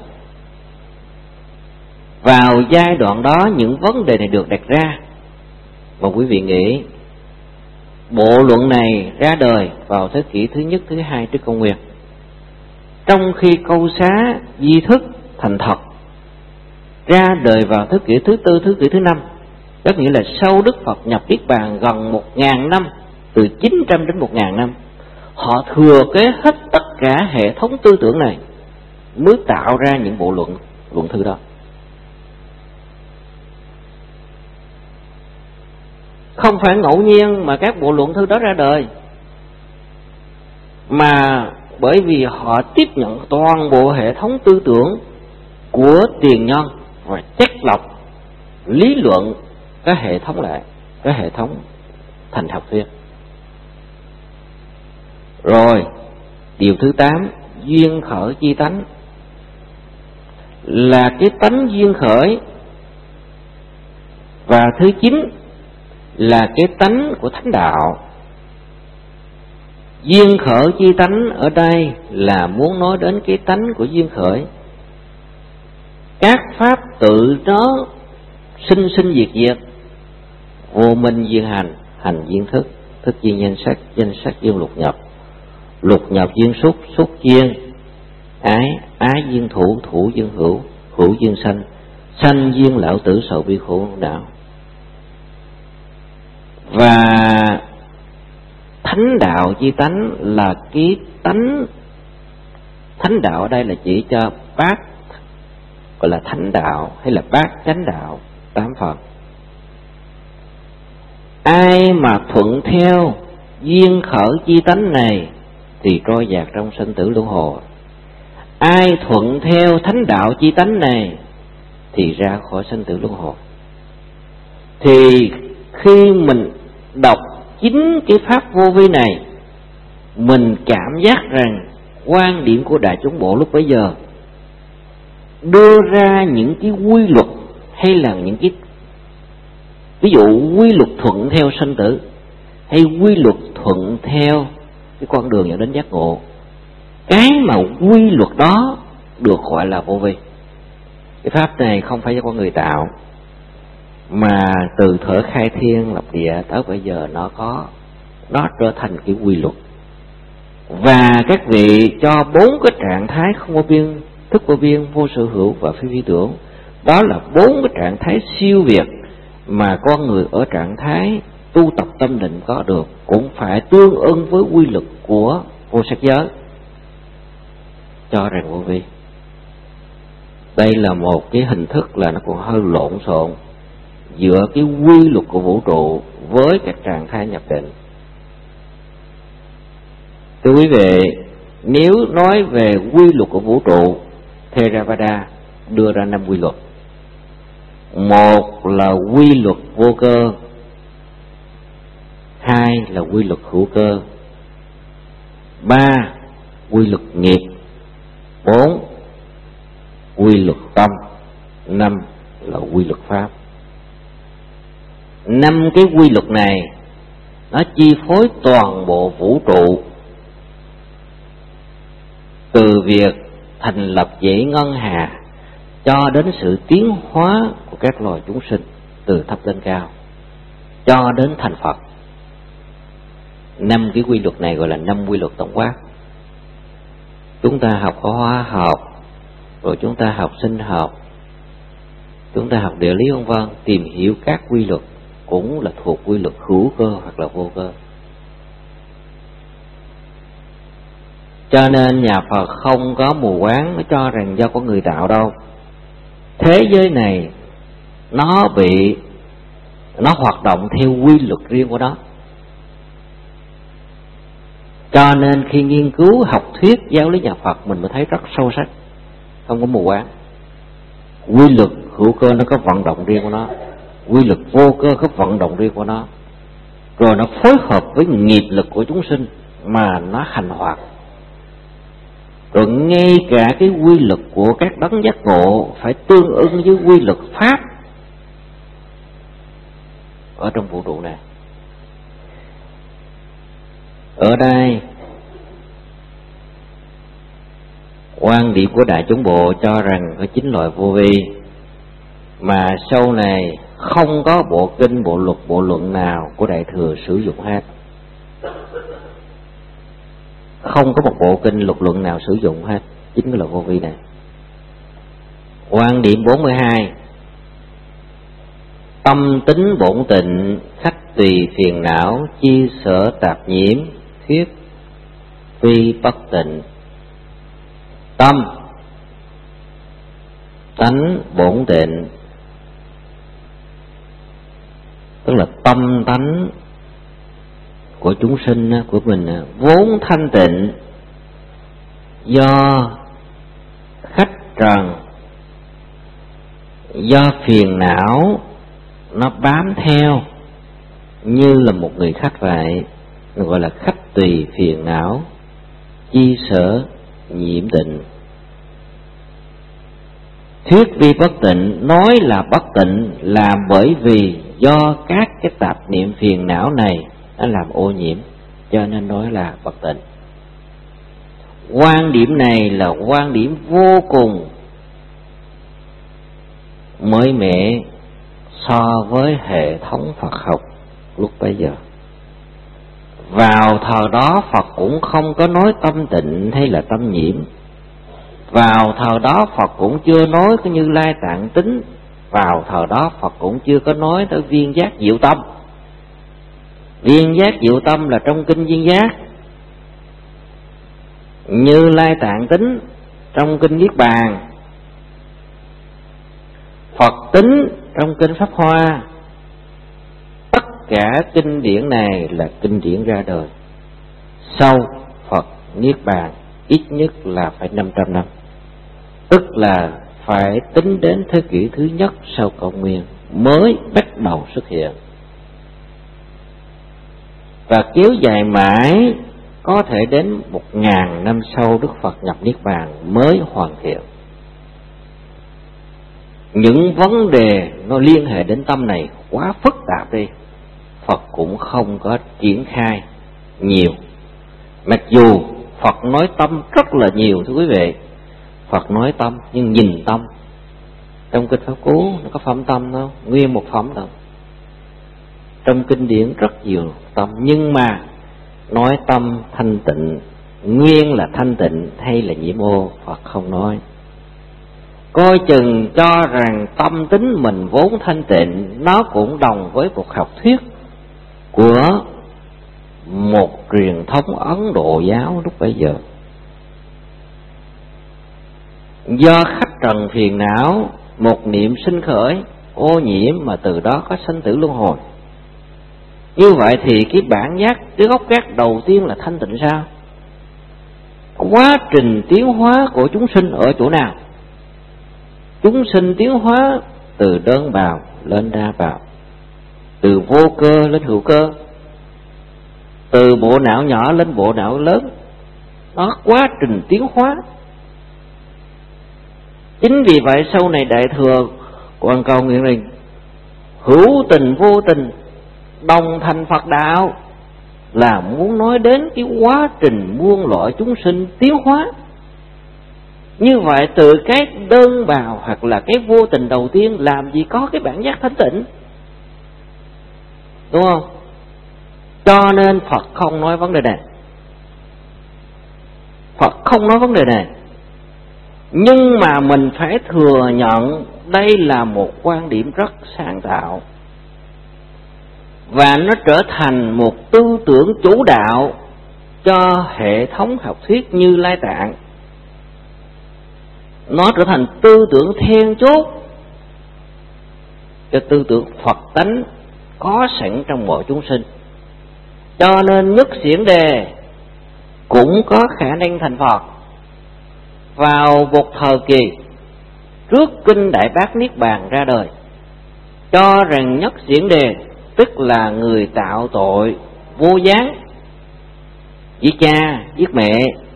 Vào giai đoạn đó những vấn đề này được đặt ra, mà quý vị nghĩ bộ luận này ra đời vào thế kỷ thứ nhất, thứ hai trước công nguyên, trong khi câu xá di thức thành thật ra đời vào thế kỷ thứ tư, thế kỷ thứ năm, tức nghĩa là sau Đức Phật nhập Niết Bàn gần một ngàn năm, từ chín trăm đến một ngàn năm, họ thừa kế hết tất cả hệ thống tư tưởng này mới tạo ra những bộ luận luận thư đó. Không phải ngẫu nhiên mà các bộ luận thư đó ra đời, mà bởi vì họ tiếp nhận toàn bộ hệ thống tư tưởng của tiền nhân và chất lọc lý luận cái hệ thống lại, cái hệ thống thành học thuyết. Rồi điều thứ tám, duyên khởi chi tánh, là cái tánh duyên khởi. Và thứ chín là cái tánh của thánh đạo. Duyên khởi chi tánh ở đây là muốn nói đến cái tánh của duyên khởi. Các pháp tự nó sinh sinh diệt diệt, vô minh duyên hành, hành duyên thức, thức duyên danh sắc, danh sắc duyên lục nhập, lục nhập duyên xúc, xúc duyên ái, ái duyên thủ, thủ duyên hữu, hữu duyên sanh, sanh duyên lão tử sầu bi khổ đạo. Và thánh đạo chi tánh là cái tánh, thánh đạo ở đây là chỉ cho bát, gọi là thánh đạo hay là bát chánh đạo tám phần. Ai mà thuận theo duyên khởi chi tánh này thì trôi dạt trong sinh tử luân hồi. Ai thuận theo thánh đạo chi tánh này thì ra khỏi sinh tử luân hồi. Thì khi mình đọc chính cái pháp vô vi này, mình cảm giác rằng quan điểm của Đại Chúng Bộ lúc bấy giờ đưa ra những cái quy luật, hay là những cái ví dụ quy luật thuận theo sinh tử, hay quy luật thuận theo cái con đường dẫn đến giác ngộ, cái mà quy luật đó được gọi là vô vi. Cái pháp này không phải do con người tạo, mà từ thuở khai thiên lập địa tới bây giờ nó có, nó trở thành cái quy luật. Và các vị cho bốn cái trạng thái không vô biên, thức vô biên, vô sở hữu và phi phi tưởng, đó là bốn cái trạng thái siêu việt mà con người ở trạng thái tu tập tâm định có được, cũng phải tương ưng với quy luật của vô sắc giới, cho rằng vô vi. Đây là một cái hình thức là nó còn hơi lộn xộn giữa cái quy luật của vũ trụ với các trạng thái nhập định. Thưa quý vị, nếu nói về quy luật của vũ trụ, Theravada đưa ra năm quy luật. Một là quy luật vô cơ, hai là quy luật hữu cơ, ba quy luật nghiệp, bốn quy luật tâm, năm là quy luật pháp. Năm cái quy luật này nó chi phối toàn bộ vũ trụ, từ việc thành lập dãy ngân hà cho đến sự tiến hóa của các loài chúng sinh từ thấp lên cao cho đến thành Phật. Năm cái quy luật này gọi là năm quy luật tổng quát. Chúng ta học hóa học, rồi chúng ta học sinh học, chúng ta học địa lý vân vân, tìm hiểu các quy luật cũng là thuộc quy luật hữu cơ hoặc là vô cơ. Cho nên nhà Phật không có mù quáng nó cho rằng do con người tạo đâu. Thế giới này nó bị nó hoạt động theo quy luật riêng của nó. Cho nên khi nghiên cứu học thuyết giáo lý nhà Phật mình mới thấy rất sâu sắc, không có mù quáng. Quy luật hữu cơ nó có vận động riêng của nó, quy luật vô cơ có vận động riêng của nó, rồi nó phối hợp với nghiệp lực của chúng sinh mà nó hành hoạt. Rồi ngay cả cái quy luật của các đấng giác ngộ phải tương ứng với quy luật pháp ở trong vũ trụ này. Ở đây quan điểm của Đại Chúng Bộ cho rằng có chín loại vô vi, mà sau này không có bộ kinh, bộ luật, bộ luận nào của Đại Thừa sử dụng hết. Không có một bộ kinh luật luận nào sử dụng hết chính cái loại vô vi này. Quan điểm bốn mươi hai: tâm tính bổn tịnh, khách tùy phiền não, chi sở tạp nhiễm, thuyết phi bất tịnh. Tâm tánh bổn tịnh, tức là tâm tánh của chúng sinh, của mình vốn thanh tịnh, do khách trần, do phiền não nó bám theo như là một người khách vậy, gọi là khách tùy phiền não, chi sở nhiễm tịnh. Thuyết vi bất tịnh, nói là bất tịnh là bởi vì do các cái tạp niệm phiền não này nó làm ô nhiễm, cho nên nói là bất tịnh. Quan điểm này là quan điểm vô cùng mới mẻ so với hệ thống Phật học lúc bấy giờ. Vào thời đó Phật cũng không có nói tâm tịnh hay là tâm nhiễm. Vào thời đó Phật cũng chưa nói cái Như Lai Tạng Tính. Vào thời đó Phật cũng chưa có nói tới viên giác diệu tâm. Viên giác diệu tâm là trong kinh Viên Giác, Như Lai Tạng Tính trong kinh Niết Bàn, Phật Tính trong kinh Pháp Hoa. Tất cả kinh điển này là kinh điển ra đời sau Phật Niết Bàn ít nhất là phải năm trăm năm, tức là phải tính đến thế kỷ thứ nhất sau công nguyên mới bắt đầu xuất hiện, và kéo dài mãi có thể đến một ngàn năm sau Đức Phật nhập Niết Bàn mới hoàn thiện. Những vấn đề nó liên hệ đến tâm này quá phức tạp đi, Phật cũng không có triển khai nhiều. Mặc dù Phật nói tâm rất là nhiều, thưa quý vị. Phật nói tâm nhưng nhìn tâm. Trong kinh Pháp Cú nó có phẩm tâm đâu, nguyên một phẩm đâu. Trong kinh điển rất nhiều tâm, nhưng mà nói tâm thanh tịnh, nguyên là thanh tịnh hay là nhiễm ô, Phật không nói. Coi chừng cho rằng tâm tính mình vốn thanh tịnh, nó cũng đồng với một học thuyết của một truyền thống Ấn Độ giáo lúc bấy giờ. Do khách trần phiền não, một niệm sinh khởi, ô nhiễm mà từ đó có sanh tử luân hồi. Như vậy thì cái bản giác, cái gốc gác đầu tiên là thanh tịnh sao? Quá trình tiến hóa của chúng sinh ở chỗ nào? Chúng sinh tiến hóa từ đơn bào lên đa bào, từ vô cơ lên hữu cơ, từ bộ não nhỏ lên bộ não lớn. Nó quá trình tiến hóa. Chính vì vậy sau này Đại Thừa Quan Câu nguyện rằng hữu tình vô tình đồng thành Phật đạo, là muốn nói đến cái quá trình muôn loại chúng sinh tiến hóa. Như vậy từ cái đơn bào hoặc là cái vô tình đầu tiên làm gì có cái bản giác thanh tịnh, đúng không? Cho nên Phật không nói vấn đề này. Phật không nói vấn đề này. Nhưng mà mình phải thừa nhận đây là một quan điểm rất sáng tạo, và nó trở thành một tư tưởng chủ đạo cho hệ thống học thuyết Như Lai Tạng. Nó trở thành tư tưởng then chốt cho tư tưởng Phật tánh có sẵn trong mọi chúng sinh. Cho nên Nhất Xiển Đề cũng có khả năng thành Phật vào một thời kỳ trước kinh Đại Bát Niết Bàn ra đời, cho rằng Nhất Xiển Đề tức là người tạo tội vô gián, giết cha, giết mẹ,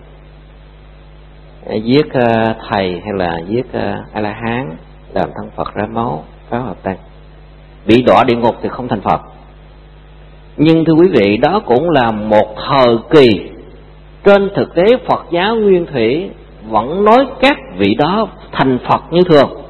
giết thầy hay là giết A La Hán, làm thân Phật ra máu, phá hợp tăng, bị đọa địa ngục thì không thành Phật. Nhưng thưa quý vị, đó cũng là một thời kỳ. Trên thực tế Phật giáo nguyên thủy vẫn nói các vị đó thành Phật như thường.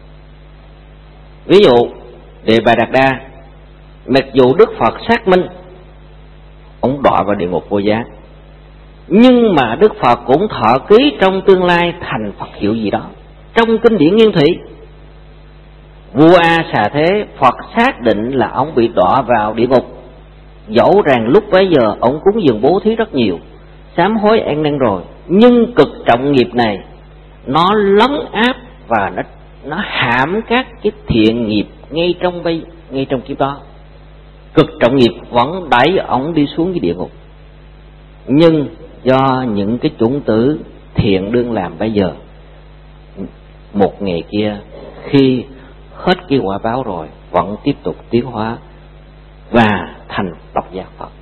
Ví dụ Đề Bà Đạt Đa, mặc dù Đức Phật xác minh ông đọa vào địa ngục vô gián, nhưng mà Đức Phật cũng thọ ký trong tương lai thành Phật hiệu gì đó. Trong kinh điển Nguyên Thủy, vua A Xà Thế, Phật xác định là ông bị đọa vào địa ngục, dẫu rằng lúc bấy giờ ông cúng dường bố thí rất nhiều, sám hối ăn năn rồi, nhưng cực trọng nghiệp này nó lấn áp và nó nó hãm các cái thiện nghiệp ngay trong bây ngay trong kiếp đó. Cực trọng nghiệp vẫn đẩy ông đi xuống cái địa ngục. Nhưng do những cái chủng tử thiện đương làm bây giờ, một ngày kia khi hết cái quả báo rồi vẫn tiếp tục tiến hóa và thành độc giác Phật.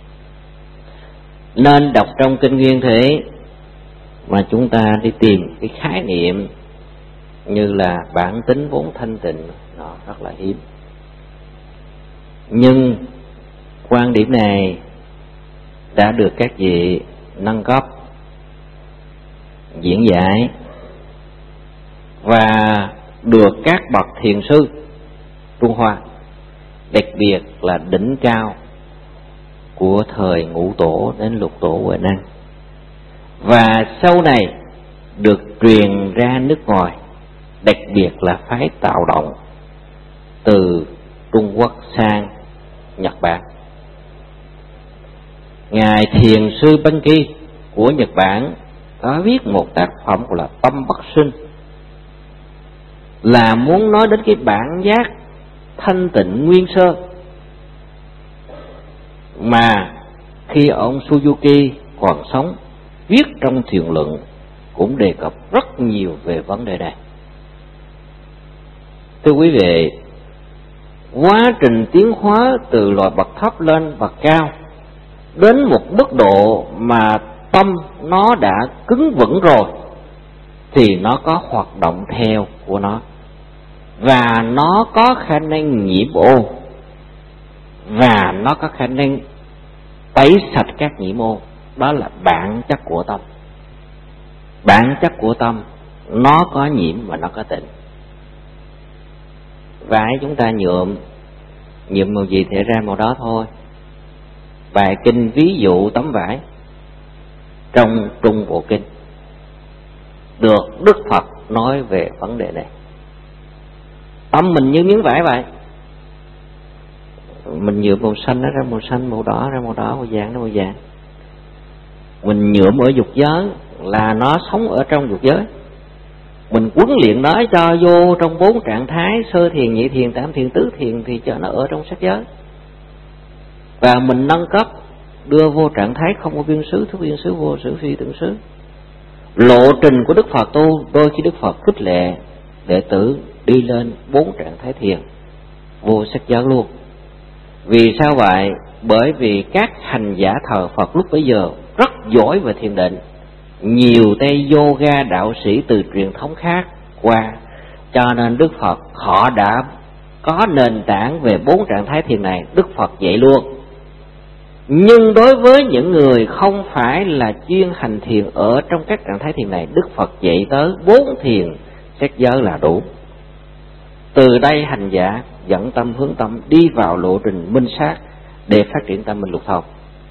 Nên đọc trong kinh Nguyên Thủy mà chúng ta đi tìm cái khái niệm như là bản tính vốn thanh tịnh, nó rất là hiếm. Nhưng quan điểm này đã được các vị nâng cấp, diễn giải và được các bậc thiền sư Trung Hoa, đặc biệt là đỉnh cao của thời Ngũ Tổ đến Lục Tổ Huệ Năng, và sau này được truyền ra nước ngoài, đặc biệt là phái Tạo Động từ Trung Quốc sang Nhật Bản. Ngài Thiền sư Banki của Nhật Bản có viết một tác phẩm gọi là Tâm Bất Sinh, là muốn nói đến cái bản giác thanh tịnh nguyên sơ mà khi ông Suzuki còn sống viết trong Thiền Luận cũng đề cập rất nhiều về vấn đề này. Thưa quý vị, quá trình tiến hóa từ loài bậc thấp lên bậc cao đến một mức độ mà tâm nó đã cứng vững rồi thì nó có hoạt động theo của nó, và nó có khả năng nhiễm ô, và nó có khả năng tẩy sạch các nhiễm ô. Đó là bản chất của tâm. Bản chất của tâm nó có nhiễm và nó có tịnh. Vải chúng ta nhuộm, nhuộm màu gì thì ra màu đó thôi. Bài kinh ví dụ tấm vải trong Trung Bộ Kinh được Đức Phật nói về vấn đề này. Tâm mình như miếng vải vậy, mình nhuộm màu xanh nó ra màu xanh, màu đỏ ra màu đỏ, màu vàng ra màu vàng. Mình nhuộm ở dục giới là nó sống ở trong dục giới. Mình huấn luyện nó cho vô trong bốn trạng thái sơ thiền, nhị thiền, tam thiền, tứ thiền thì cho nó ở trong sắc giới. Và mình nâng cấp đưa vô trạng thái không có biên xứ, thức biên xứ, vô xứ, phi tưởng xứ. Lộ trình của Đức Phật tu, đôi khi Đức Phật khích lệ đệ tử đi lên bốn trạng thái thiền vô sắc giới luôn. Vì sao vậy? Bởi vì các hành giả thờ Phật lúc bấy giờ rất giỏi về thiền định, nhiều tay yoga đạo sĩ từ truyền thống khác qua, cho nên Đức Phật họ đã có nền tảng về bốn trạng thái thiền này, Đức Phật dạy luôn. Nhưng đối với những người không phải là chuyên hành thiền ở trong các trạng thái thiền này, Đức Phật dạy tới bốn thiền xét giới là đủ. Từ đây hành giả dẫn tâm hướng tâm đi vào lộ trình minh sát để phát triển tâm minh lục thông.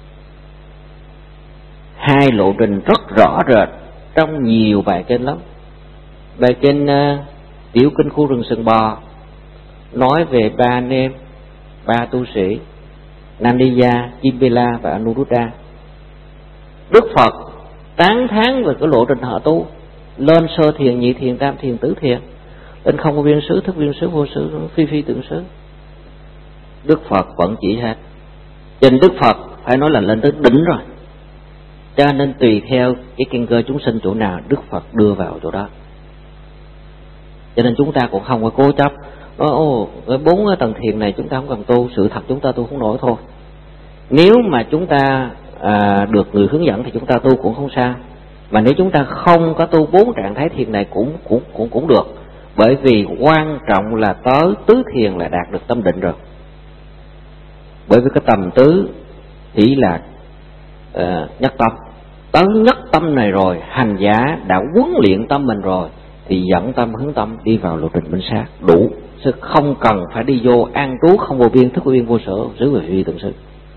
Hai lộ trình rất rõ rệt trong nhiều bài kinh lắm. Bài kinh uh, Tiểu Kinh Khu Rừng Sừng Bò nói về ba anh em, ba tu sĩ Nandiya, Chimbela và Anuruddha. Đức Phật tán thán về cái lộ trình họ tu, lên sơ thiền, nhị thiền, tam thiền, tứ thiền, lên không viên xứ, thức viên xứ, vô xứ, phi phi tượng xứ. Đức Phật vẫn chỉ hết. Trên Đức Phật phải nói là lên tới đỉnh rồi, cho nên tùy theo cái căn cơ chúng sinh chỗ nào, Đức Phật đưa vào chỗ đó. Cho nên chúng ta cũng không có cố chấp nói ô cái bốn tầng thiền này chúng ta không cần tu, sự thật chúng ta tu không nổi thôi. Nếu mà chúng ta à, được người hướng dẫn thì chúng ta tu cũng không sao, mà nếu chúng ta không có tu bốn trạng thái thiền này cũng cũng cũng cũng được, bởi vì quan trọng là tới tứ thiền là đạt được tâm định rồi. Bởi vì cái tầm tứ chỉ là uh, nhất tâm, tới nhất tâm này rồi hành giả đã huấn luyện tâm mình rồi thì dẫn tâm hướng tâm đi vào lộ trình minh sát đủ, chứ không cần phải đi vô an trú không vô biên, thức vô biên, vô sở xứ về phi tượng xứ.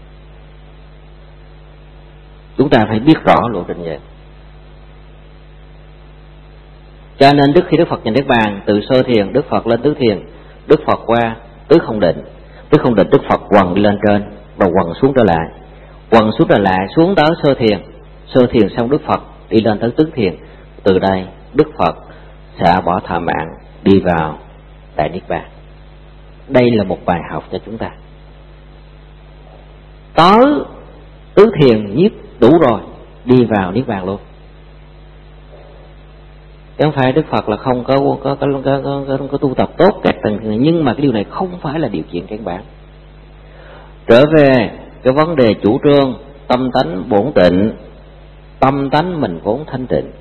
Chúng ta phải biết rõ lộ trình vậy. Cho nên trước khi Đức Phật nhìn Niết Bàn, từ sơ thiền Đức Phật lên tứ thiền, Đức Phật qua tứ không định, tứ không định Đức Phật quằn đi lên trên, rồi quằn xuống trở lại, quằn xuống trở lại xuống tới sơ thiền, sơ thiền xong Đức Phật đi lên tới tứ thiền. Từ đây Đức Phật xả bỏ thọ mạng đi vào đại Niết Bàn. Đây là một bài học cho chúng ta. Tới tứ thiền nhiếp đủ rồi, đi vào Niết Bàn luôn. Không phải Đức Phật là không có có có, có, có, có, có tu tập tốt các tầng thiền, nhưng mà cái điều này không phải là điều kiện căn bản. Trở về cái vấn đề chủ trương tâm tánh bổn tịnh, tâm tánh mình vốn thanh tịnh.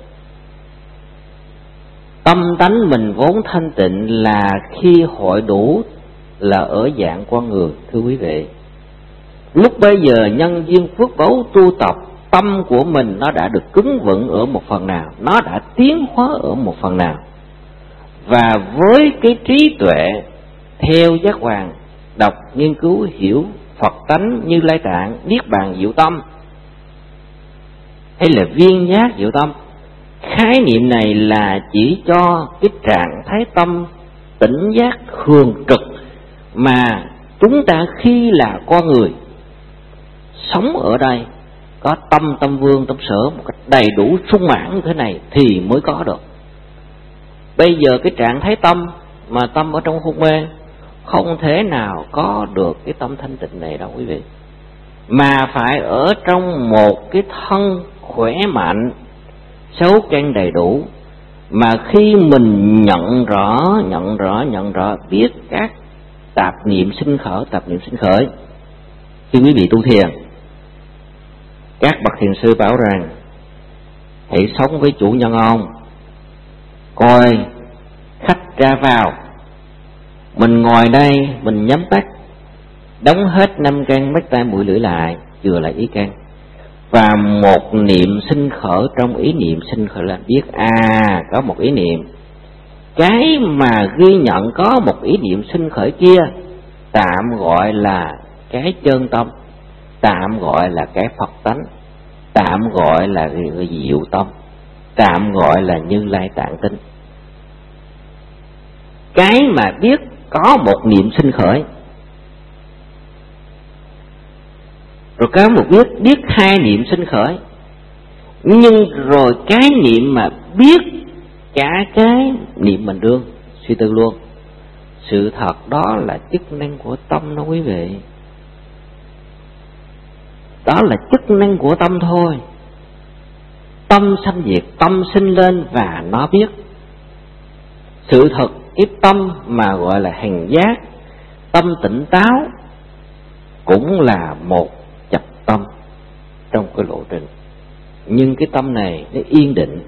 Tâm tánh mình vốn thanh tịnh là khi hội đủ là ở dạng con người, thưa quý vị. Lúc bây giờ nhân duyên phước báu tu tập, tâm của mình nó đã được cứng vững ở một phần nào, nó đã tiến hóa ở một phần nào. Và với cái trí tuệ theo giác hoàng, đọc, nghiên cứu, hiểu Phật tánh, Như Lai Tạng, Niết Bàn diệu tâm hay là viên giác diệu tâm, khái niệm này là chỉ cho cái trạng thái tâm tỉnh giác thường trực mà chúng ta khi là con người sống ở đây có tâm tâm vương tâm sở một cách đầy đủ sung mãn như thế này thì mới có được. Bây giờ cái trạng thái tâm mà tâm ở trong hôn mê không thể nào có được cái tâm thanh tịnh này đâu quý vị, mà phải ở trong một cái thân khỏe mạnh, sáu căn đầy đủ, mà khi mình nhận rõ nhận rõ nhận rõ biết các tạp niệm sinh khởi tạp niệm sinh khởi khi quý vị tu thiền, các bậc thiền sư bảo rằng hãy sống với chủ nhân ông, coi khách ra vào, mình ngồi đây mình nhắm mắt đóng hết năm căn mắt tai mũi lưỡi lại, chừa lại ý căn, và một niệm sinh khởi trong ý niệm sinh khởi là biết à có một ý niệm. Cái mà ghi nhận có một ý niệm sinh khởi kia tạm gọi là cái chân tâm, tạm gọi là cái Phật tánh, tạm gọi là diệu tâm, tạm gọi là Như Lai Tạng tinh. Cái mà biết có một niệm sinh khởi, rồi có một biết biết hai niệm sinh khởi, nhưng rồi cái niệm mà biết cả cái niệm mình đương suy tư luôn. Sự thật đó là chức năng của tâm đó quý vị, đó là chức năng của tâm thôi. Tâm sanh diệt, tâm sinh lên và nó biết. Sự thật cái tâm mà gọi là hành giác, tâm tỉnh táo, cũng là một chập tâm trong cái lộ trình. Nhưng cái tâm này nó yên định,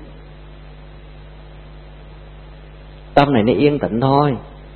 tâm này nó yên tĩnh thôi.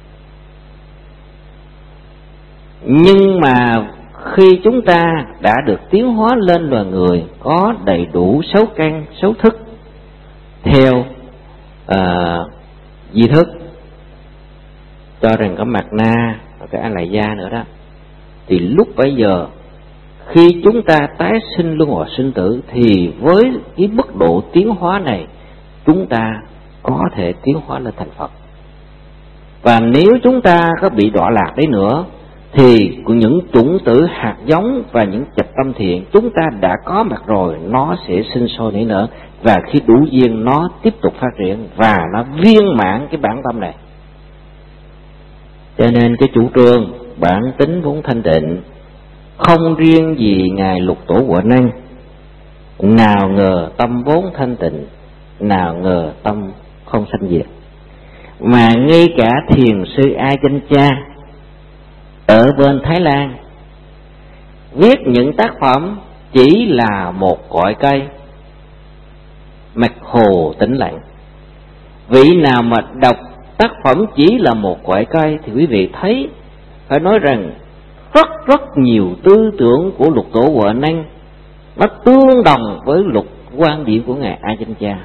Nhưng mà khi chúng ta đã được tiến hóa lên loài người, có đầy đủ sáu căn sáu thức theo à, di thức, cho rằng có mặt na và cái a lại gia nữa đó, thì lúc bấy giờ khi chúng ta tái sinh luân hồi sinh tử, thì với cái mức độ tiến hóa này chúng ta có thể tiến hóa lên thành Phật. Và nếu chúng ta có bị đọa lạc đấy nữa, thì những chủng tử hạt giống và những chập tâm thiện chúng ta đã có mặt rồi, nó sẽ sinh sôi nảy nở, và khi đủ duyên nó tiếp tục phát triển và nó viên mãn cái bản tâm này. Cho nên cái chủ trương bản tính vốn thanh tịnh không riêng gì ngài Lục Tổ Huệ Năng, nào ngờ tâm vốn thanh tịnh, nào ngờ tâm không sanh diệt, mà ngay cả thiền sư A Chanh Cha ở bên Thái Lan viết những tác phẩm chỉ là một cội cây, mặt hồ tĩnh lặng. Vị nào mà đọc tác phẩm chỉ là một cội cây thì quý vị thấy, phải nói rằng rất rất nhiều tư tưởng của Lục Tổ Huệ Năng nó tương đồng với lục quan điểm của ngài A Chanh Cha.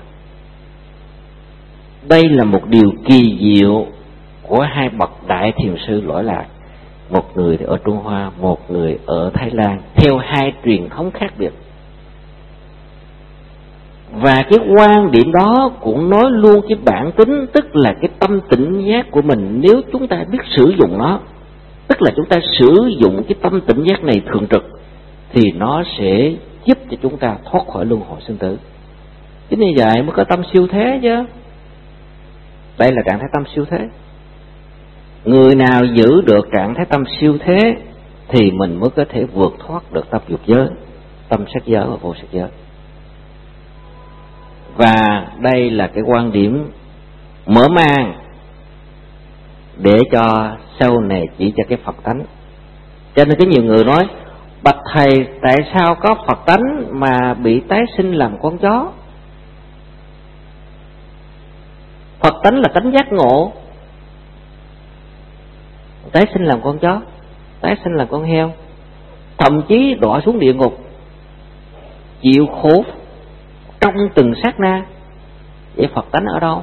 Đây là một điều kỳ diệu của hai bậc đại thiền sư lỗi lạc, một người ở Trung Hoa, một người ở Thái Lan, theo hai truyền thống khác biệt. Và cái quan điểm đó cũng nói luôn cái bản tính, tức là cái tâm tỉnh giác của mình, nếu chúng ta biết sử dụng nó, tức là chúng ta sử dụng cái tâm tỉnh giác này thường trực, thì nó sẽ giúp cho chúng ta thoát khỏi luân hồi sinh tử. Chính như vậy mới có tâm siêu thế chứ. Đây là trạng thái tâm siêu thế. Người nào giữ được trạng thái tâm siêu thế thì mình mới có thể vượt thoát được tâm dục giới, tâm sắc giới và vô sắc giới. Và đây là cái quan điểm mở mang để cho sau này chỉ cho cái Phật tánh. Cho nên có nhiều người nói: bạch thầy, tại sao có Phật tánh mà bị tái sinh làm con chó? Phật tánh là tánh giác ngộ, tái sinh làm con chó, tái sinh làm con heo, thậm chí đọa xuống địa ngục, chịu khổ trong từng sát na. Vậy Phật tánh ở đâu?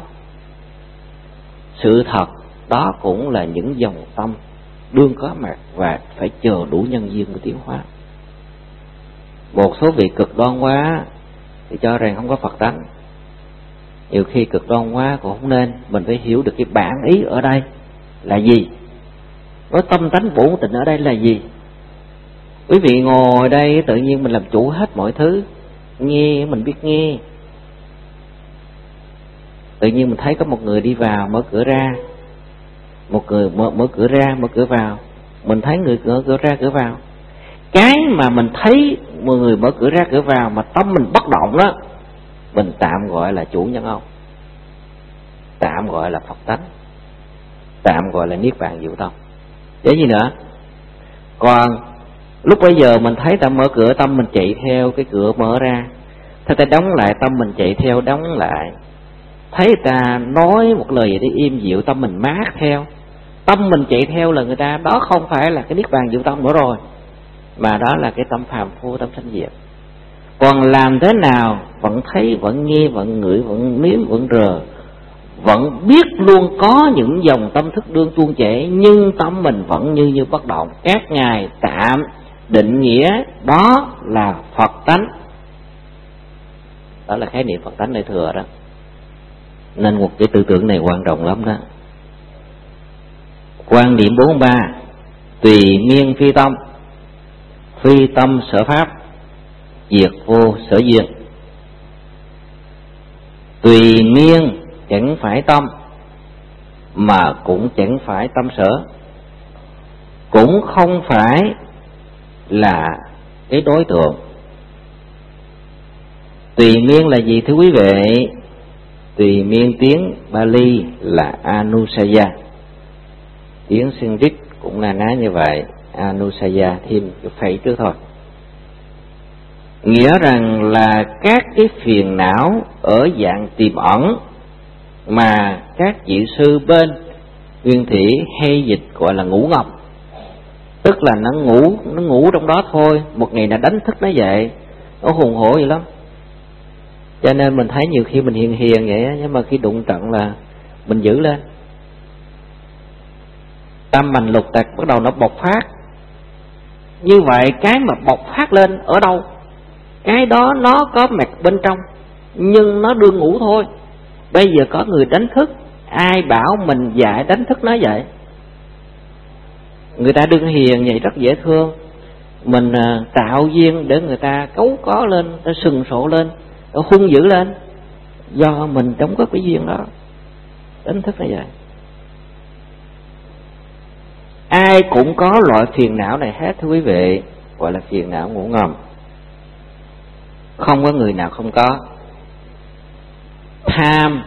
Sự thật đó cũng là những dòng tâm đương có mặt và phải chờ đủ nhân duyên của tiến hóa. Một số vị cực đoan quá thì cho rằng không có Phật tánh. Nhiều khi cực đoan quá cũng không nên. Mình phải hiểu được cái bản ý ở đây là gì, nói tâm tánh bổn tịnh ở đây là gì. Quý vị ngồi đây tự nhiên mình làm chủ hết mọi thứ, nghe mình biết nghe. Tự nhiên mình thấy có một người đi vào mở cửa ra, một người mở, mở cửa ra mở cửa vào, mình thấy người cửa cửa ra cửa vào. Cái mà mình thấy một người mở cửa ra cửa vào mà tâm mình bất động đó, mình tạm gọi là chủ nhân ông, tạm gọi là Phật tánh, tạm gọi là Niết Bàn Diệu Tông. Để gì nữa? Còn lúc bây giờ mình thấy ta mở cửa, tâm mình chạy theo cái cửa mở ra, thấy ta đóng lại, tâm mình chạy theo đóng lại. Thấy ta nói một lời gì đấy im dịu, tâm mình mát theo. Tâm mình chạy theo là người ta, đó không phải là cái Niết Bàn Diệu Tông nữa rồi, mà đó là cái tâm phàm phu, tâm sanh diệt. Còn làm thế nào vẫn thấy, vẫn nghe, vẫn ngửi, vẫn nếm, vẫn rờ, vẫn biết luôn có những dòng tâm thức đương tuôn chảy, nhưng tâm mình vẫn như như bất động. Các ngài tạm định nghĩa đó là Phật tánh. Đó là khái niệm Phật tánh Đại Thừa đó. Nên một cái tư tưởng này quan trọng lắm đó. Quan điểm bốn ba: tùy miên phi tâm, phi tâm sở pháp, diệt vô sở duyên. Tùy miên chẳng phải tâm, mà cũng chẳng phải tâm sở, cũng không phải là cái đối tượng. Tùy miên là gì thưa quý vị? Tùy miên tiếng Bali là Anusaya, tiếng Sanskrit cũng là ná như vậy, Anusaya, thêm chút phẩy trước thôi. Nghĩa rằng là các cái phiền não ở dạng tiềm ẩn mà các vị sư bên Nguyên Thủy hay dịch gọi là ngủ ngọc, tức là nó ngủ nó ngủ trong đó thôi, một ngày là đánh thức nó dậy, nó hùng hổ vậy lắm. Cho nên mình thấy nhiều khi mình hiền hiền vậy á, nhưng mà khi đụng trận là mình giữ lên, tâm mình lục tặc bắt đầu nó bộc phát. Như vậy cái mà bộc phát lên ở đâu, cái đó nó có mặt bên trong, nhưng nó đương ngủ thôi. Bây giờ có người đánh thức, ai bảo mình dạy đánh thức nó vậy? Người ta đương hiền vậy rất dễ thương, mình tạo duyên để người ta cấu có lên, nó sừng sộ lên, nó hung dữ lên, do mình đóng góp cái duyên đó, đánh thức nó vậy. Ai cũng có loại phiền não này hết thưa quý vị, gọi là phiền não ngủ ngầm, không có người nào không có. Tham,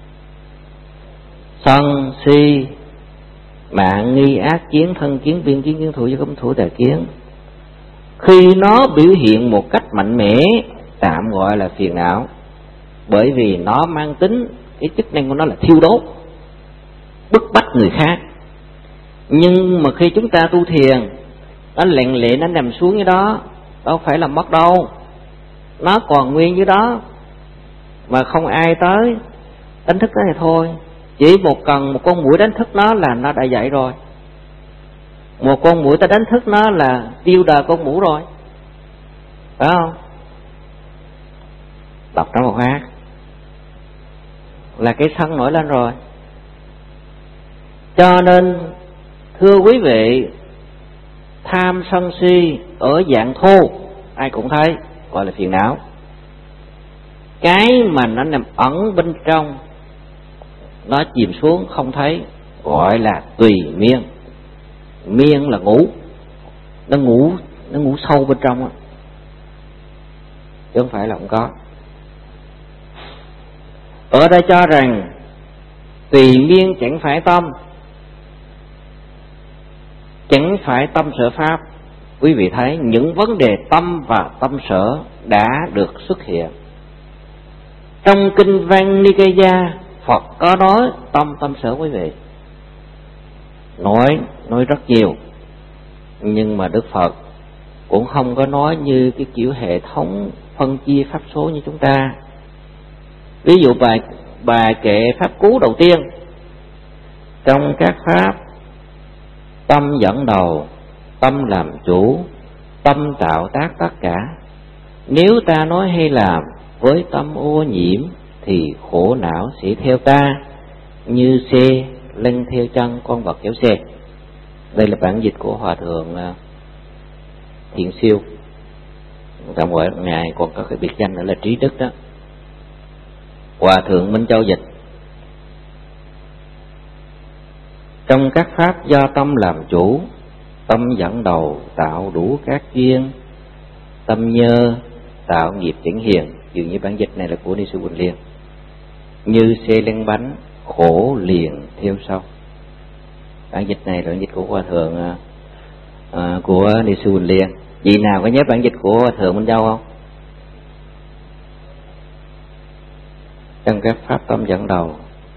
sân, si, mạng, nghi, ác kiến, thân kiến, biên kiến, kiến thủ, cấm thủ, tà kiến, khi nó biểu hiện một cách mạnh mẽ tạm gọi là phiền não, bởi vì nó mang tính, cái chức năng của nó là thiêu đốt, bức bách người khác. Nhưng mà khi chúng ta tu thiền, nó lẹn lẹ nó nằm xuống như đó, đâu phải là mất đâu, nó còn nguyên dưới đó mà không ai tới đánh thức nó thì thôi. Chỉ một cần một con muỗi đánh thức nó là nó đã dậy rồi. Một con muỗi ta đánh thức nó là tiêu đời con muỗi rồi, phải không? Đọc trong một hát là cái sân nổi lên rồi. Cho nên thưa quý vị, tham sân si ở dạng thô ai cũng thấy gọi là phiền não. Cái mà nó nằm ẩn bên trong, nó chìm xuống không thấy, gọi là tùy miên. Miên là ngủ, nó ngủ nó ngủ sâu bên trong á, chứ không phải là không có. Ở đây cho rằng tùy miên chẳng phải tâm, chẳng phải tâm sở pháp. Quý vị thấy những vấn đề tâm và tâm sở đã được xuất hiện trong kinh văn Nikaya. Phật có nói tâm tâm sở quý vị, nói nói rất nhiều, nhưng mà Đức Phật cũng không có nói như cái kiểu hệ thống phân chia pháp số như chúng ta. Ví dụ bài bài kệ pháp cú đầu tiên, trong các pháp tâm dẫn đầu, tâm làm chủ, tâm tạo tác tất cả. Nếu ta nói hay làm với tâm ô nhiễm thì khổ não sẽ theo ta, như xe lưng theo chân con vật kéo xe. Đây là bản dịch của Hòa Thượng Thiện Siêu, tạm gọi ngài còn có cái biệt danh nữa là Trí Đức đó. Hòa Thượng Minh Châu dịch: trong các pháp do tâm làm chủ, tâm dẫn đầu tạo đủ các duyên, tâm nhơ tạo nghiệp chẳng hiền. Dường như bản dịch này là của Ni Sư Quỳnh Liên. Như xe lăn bánh khổ liền theo sau. Bản dịch này là bản dịch của Hòa Thượng à, của Ni Sư Quỳnh Liên. Vị nào có nhớ bản dịch của Hòa Thượng Minh Châu không? Trong các pháp tâm dẫn đầu.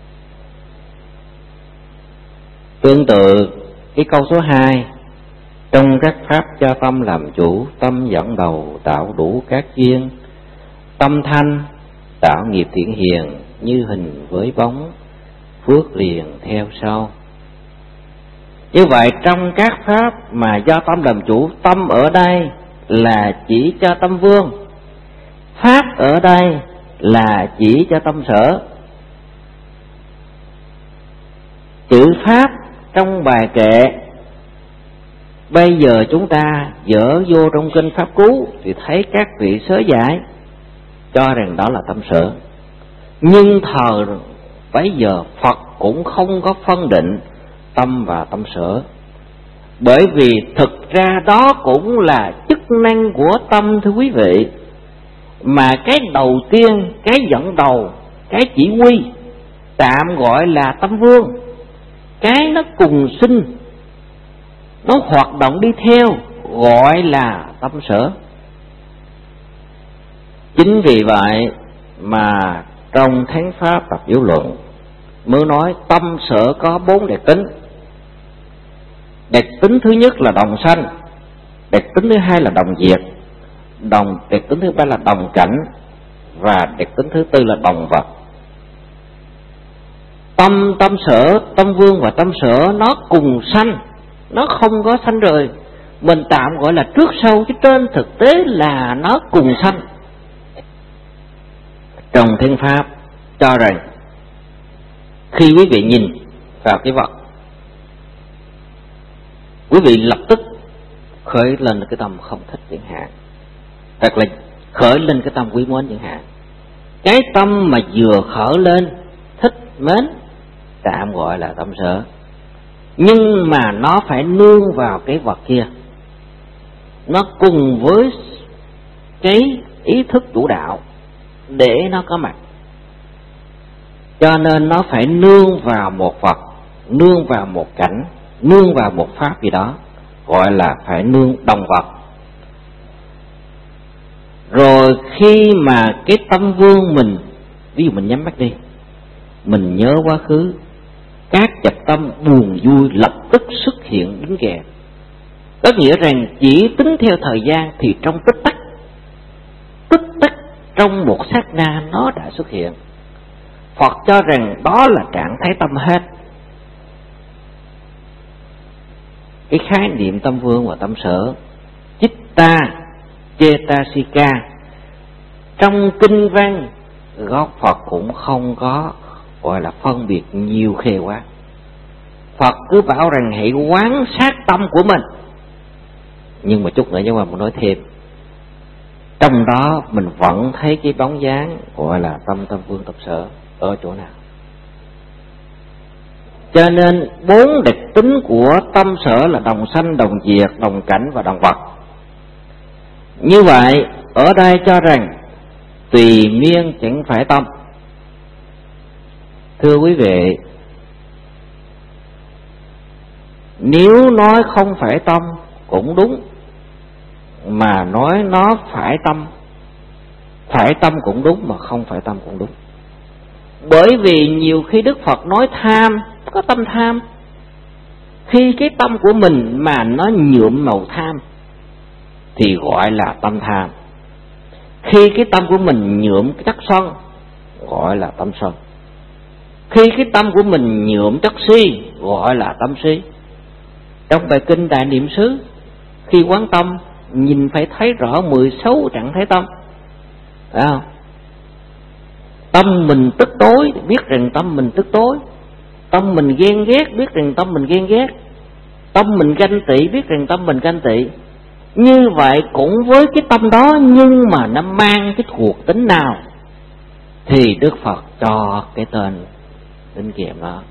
Tương tự cái câu số hai, trong các pháp cho tâm làm chủ, tâm dẫn đầu tạo đủ các duyên, tâm thanh tạo nghiệp thiện hiền, như hình với bóng phước liền theo sau. Như vậy trong các pháp mà do tâm làm chủ, tâm ở đây là chỉ cho tâm vương, pháp ở đây là chỉ cho tâm sở. Chữ pháp trong bài kệ bây giờ chúng ta dở vô trong kinh Pháp Cú thì thấy các vị sớ giải cho rằng đó là tâm sở. Nhưng thời bấy giờ Phật cũng không có phân định tâm và tâm sở, bởi vì thực ra đó cũng là chức năng của tâm thưa quý vị. Mà cái đầu tiên, cái dẫn đầu, cái chỉ huy tạm gọi là tâm vương, cái nó cùng sinh nó hoạt động đi theo, gọi là tâm sở. Chính vì vậy mà trong Thánh Pháp Tập Diệu Luận mới nói tâm sở có bốn đặc tính. Đặc tính thứ nhất là đồng sanh, đặc tính thứ hai là đồng diệt, đồng đặc tính thứ ba là đồng cảnh, và đặc tính thứ tư là đồng vật. Tâm tâm sở, tâm vương và tâm sở nó cùng sanh, nó không có sanh rời. Mình tạm gọi là trước sau, chứ trên thực tế là nó cùng sanh. Trong Thiên Pháp cho rằng khi quý vị nhìn vào cái vật, quý vị lập tức khởi lên cái tâm không thích chẳng hạn, hoặc là khởi lên cái tâm quý mến chẳng hạn. Cái tâm mà vừa khởi lên thích mến tạm gọi là tâm sở, nhưng mà nó phải nương vào cái vật kia, nó cùng với cái ý thức chủ đạo để nó có mặt. Cho nên nó phải nương vào một vật, nương vào một cảnh, nương vào một pháp gì đó, gọi là phải nương đồng vật. Rồi khi mà cái tâm vương mình, ví dụ mình nhắm mắt đi, mình nhớ quá khứ, các chập tâm buồn vui lập tức xuất hiện đính kèm. Có nghĩa rằng chỉ tính theo thời gian thì trong tích tắc, tích tắc trong một sát na nó đã xuất hiện. Phật cho rằng đó là trạng thái tâm hết. Cái khái niệm tâm vương và tâm sở, chitta, cetasika, trong kinh văn gốc Phật cũng không có gọi là phân biệt nhiều khê quá. Phật cứ bảo rằng hãy quán sát tâm của mình. Nhưng mà chút nữa nhưng mà mình nói thêm, trong đó mình vẫn thấy cái bóng dáng gọi là tâm tâm vương tâm sở ở chỗ nào. Cho nên bốn đặc tính của tâm sở là đồng sanh, đồng diệt, đồng cảnh và đồng vật. Như vậy ở đây cho rằng tùy miên chẳng phải tâm. Thưa quý vị, nếu nói không phải tâm cũng đúng, mà nói nó phải tâm, phải tâm cũng đúng, mà không phải tâm cũng đúng. Bởi vì nhiều khi Đức Phật nói tham, có tâm tham. Khi cái tâm của mình mà nó nhuộm màu tham thì gọi là tâm tham. Khi cái tâm của mình nhuộm chất sân gọi là tâm sân. Khi cái tâm của mình nhuộm chất si gọi là tâm si. Trong bài kinh Đại Niệm xứ, khi quán tâm nhìn phải thấy rõ mười sáu trạng thái tâm. Phải không? Tâm mình tức tối biết rằng tâm mình tức tối, tâm mình ghen ghét biết rằng tâm mình ghen ghét, tâm mình ganh tị biết rằng tâm mình ganh tị. Như vậy cũng với cái tâm đó, nhưng mà nó mang cái thuộc tính nào thì Đức Phật cho cái tên đính kèm đó.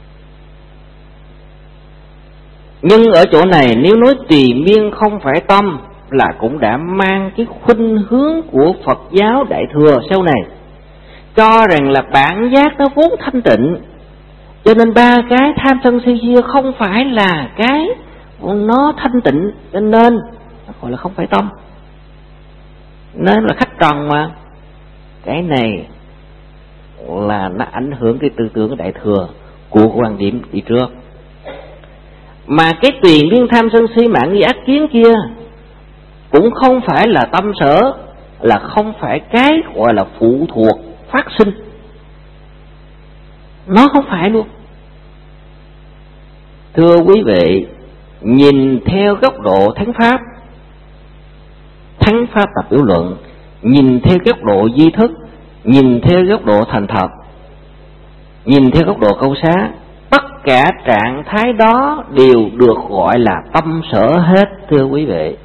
Nhưng ở chỗ này nếu nói tùy miên không phải tâm là cũng đã mang cái khuynh hướng của Phật giáo Đại Thừa sau này, cho rằng là bản giác nó vốn thanh tịnh, cho nên ba cái tham sân si kia không phải là cái nó thanh tịnh, cho nên nó gọi là không phải tâm. Nên là khách trần mà. Cái này là nó ảnh hưởng cái tư tưởng của Đại Thừa của quan điểm đi trước. Mà cái tùy miên tham sân si mạng nghi ác kiến kia cũng không phải là tâm sở, là không phải cái gọi là phụ thuộc phát sinh. Nó không phải luôn. Thưa quý vị, nhìn theo góc độ thánh pháp, thánh pháp Tập Diệu Luận, nhìn theo góc độ di thức, nhìn theo góc độ thành thật, nhìn theo góc độ câu xá, tất cả trạng thái đó đều được gọi là tâm sở hết. Thưa quý vị,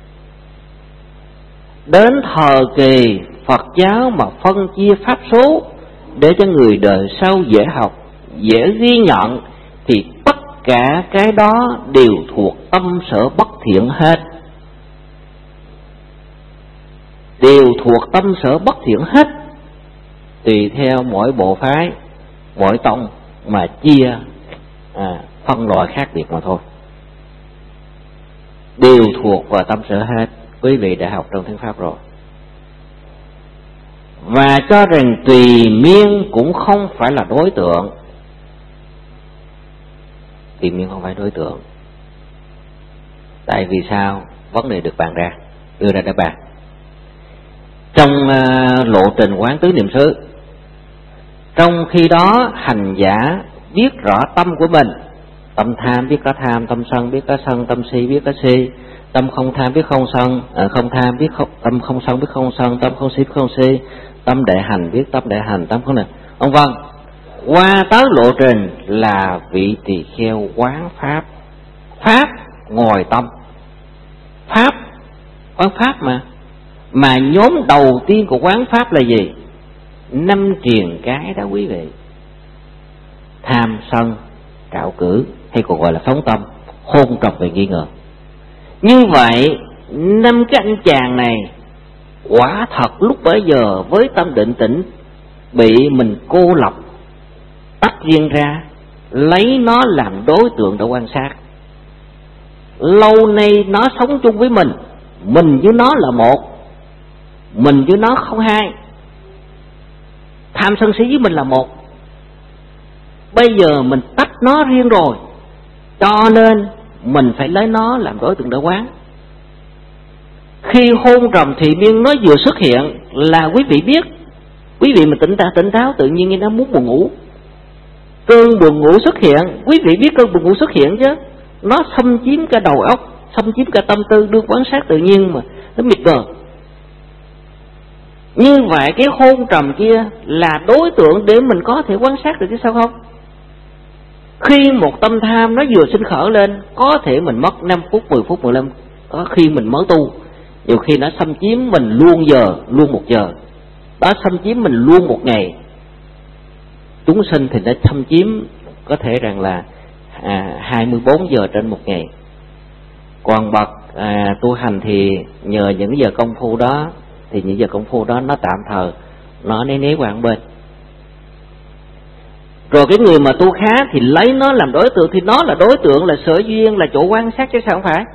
đến thời kỳ Phật giáo mà phân chia pháp số để cho người đời sau dễ học, dễ ghi nhận, thì tất cả cái đó đều thuộc tâm sở bất thiện hết, đều thuộc tâm sở bất thiện hết, tùy theo mỗi bộ phái, mỗi tông mà chia à, phân loại khác biệt mà thôi. đều thuộc vào tâm sở hết. Quý vị đã học trong Thuyết Pháp rồi. Và cho rằng tùy miên cũng không phải là đối tượng. Tùy miên không phải đối tượng. Tại vì sao? Vấn đề được bàn ra, đưa ra đáp bàn. Trong uh, lộ trình quán tứ niệm xứ, trong khi đó hành giả biết rõ tâm của mình. Tâm tham biết có tham, tâm sân biết có sân, tâm si biết có si, tâm không tham biết không sân, à, không tham biết không, tâm không sân biết không sân, tâm không si biết không si, tâm đệ hành biết tâm đệ hành, tâm không này, vân vân. Qua tới lộ trình là vị tỳ kheo quán pháp, pháp ngồi tâm, pháp quán pháp mà. Mà nhóm đầu tiên của quán pháp là gì? Năm triền cái đó quý vị. Tham sân trạo cử, hay còn gọi là phóng tâm, hôn trầm về nghi ngờ. Như vậy năm cái anh chàng này quả thật lúc bấy giờ với tâm định tĩnh bị mình cô lập, tách riêng ra, lấy nó làm đối tượng để quan sát. Lâu nay nó sống chung với mình, mình với nó là một, mình với nó không hai. Tham sân si với mình là một. Bây giờ mình tách nó riêng rồi, cho nên mình phải lấy nó làm đối tượng để quán. Khi hôn trầm thì miên nó vừa xuất hiện là quý vị biết, quý vị mà tỉnh táo tỉnh táo tự nhiên nó muốn buồn ngủ. Cơn buồn ngủ xuất hiện, quý vị biết cơn buồn ngủ xuất hiện chứ. Nó xâm chiếm cả đầu óc, xâm chiếm cả tâm tư, đưa quan sát tự nhiên mà nó mịt mờ. Như vậy cái hôn trầm kia là đối tượng để mình có thể quan sát được chứ sao không? Khi một tâm tham nó vừa sinh khởi lên, có thể mình mất năm phút, mười phút, mười lăm. Có khi mình mới tu, nhiều khi nó xâm chiếm mình luôn giờ, luôn một giờ. Nó xâm chiếm mình luôn một ngày. Chúng sinh thì nó xâm chiếm có thể rằng là à, hai mươi bốn giờ trên một ngày. Còn bậc à, tu hành thì nhờ những giờ công phu đó, thì những giờ công phu đó nó tạm thời, nó né né qua một bên. Rồi cái người mà tu khá thì lấy nó làm đối tượng, thì nó là đối tượng, là sở duyên, là chỗ quan sát chứ sao không phải.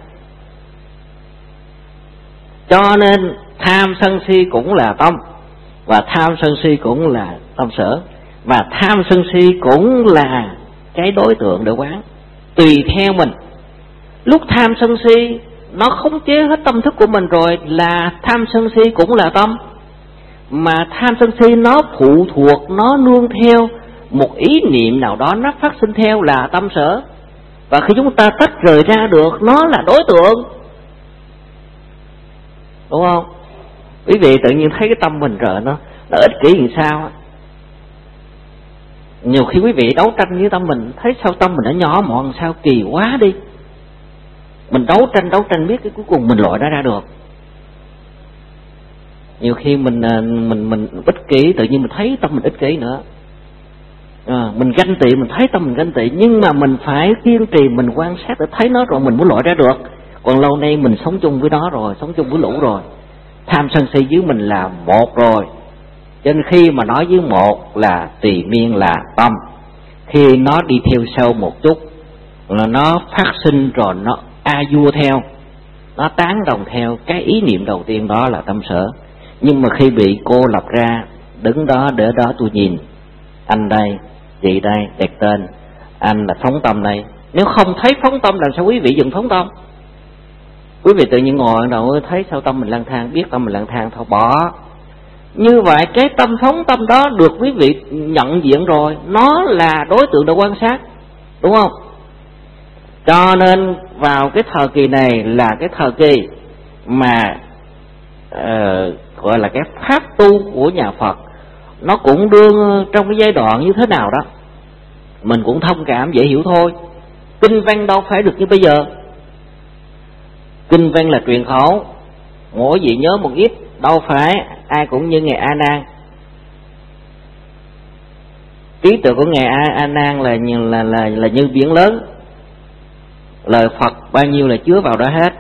Cho nên tham sân si cũng là tâm, và tham sân si cũng là tâm sở, và tham sân si cũng là cái đối tượng để quán. Tùy theo mình. Lúc tham sân si nó khống chế hết tâm thức của mình rồi là tham sân si cũng là tâm. Mà tham sân si nó phụ thuộc, nó nương theo một ý niệm nào đó, nó phát sinh theo là tâm sở. Và khi chúng ta tách rời ra được, nó là đối tượng, đúng không? Quý vị tự nhiên thấy cái tâm mình rồi nó, nó ích kỷ làm sao á. Nhiều khi quý vị đấu tranh với tâm mình, thấy sao tâm mình nó nhỏ mọn, sao kỳ quá đi. Mình đấu tranh, đấu tranh biết cái cuối cùng mình loại nó ra được. Nhiều khi mình mình mình ích kỷ, tự nhiên mình thấy tâm mình ích kỷ nữa. À, mình ganh tị, mình thấy tâm mình ganh tị, nhưng mà mình phải kiên trì, mình quan sát để thấy nó rồi mình mới loại ra được. Còn lâu nay mình sống chung với nó rồi, sống chung với lũ rồi, tham sân si với mình là một rồi. Cho nên khi mà nói với một là tùy miên là tâm, khi nó đi theo sau một chút là nó phát sinh rồi nó a vua theo, nó tán đồng theo cái ý niệm đầu tiên, đó là tâm sở. Nhưng mà khi bị cô lập ra, đứng đó để đó tôi nhìn anh đây, chị đây, đặt tên, anh là phóng tâm đây. Nếu không thấy phóng tâm làm sao quý vị dừng phóng tâm? Quý vị tự nhiên ngồi đầu thấy sao tâm mình lang thang, biết tâm mình lang thang thôi bỏ. Như vậy cái tâm phóng tâm đó được quý vị nhận diện rồi, nó là đối tượng để quan sát, đúng không? Cho nên vào cái thời kỳ này là cái thời kỳ mà uh, gọi là cái pháp tu của nhà Phật, nó cũng đương trong cái giai đoạn như thế nào đó, mình cũng thông cảm dễ hiểu thôi. Kinh văn đâu phải được như bây giờ. Kinh văn là truyền khẩu, mỗi vị nhớ một ít, đâu phải ai cũng như ngài A Nan. Trí tuệ của ngài A, A Nan là, là là là như biển lớn, lời Phật bao nhiêu là chứa vào đó hết,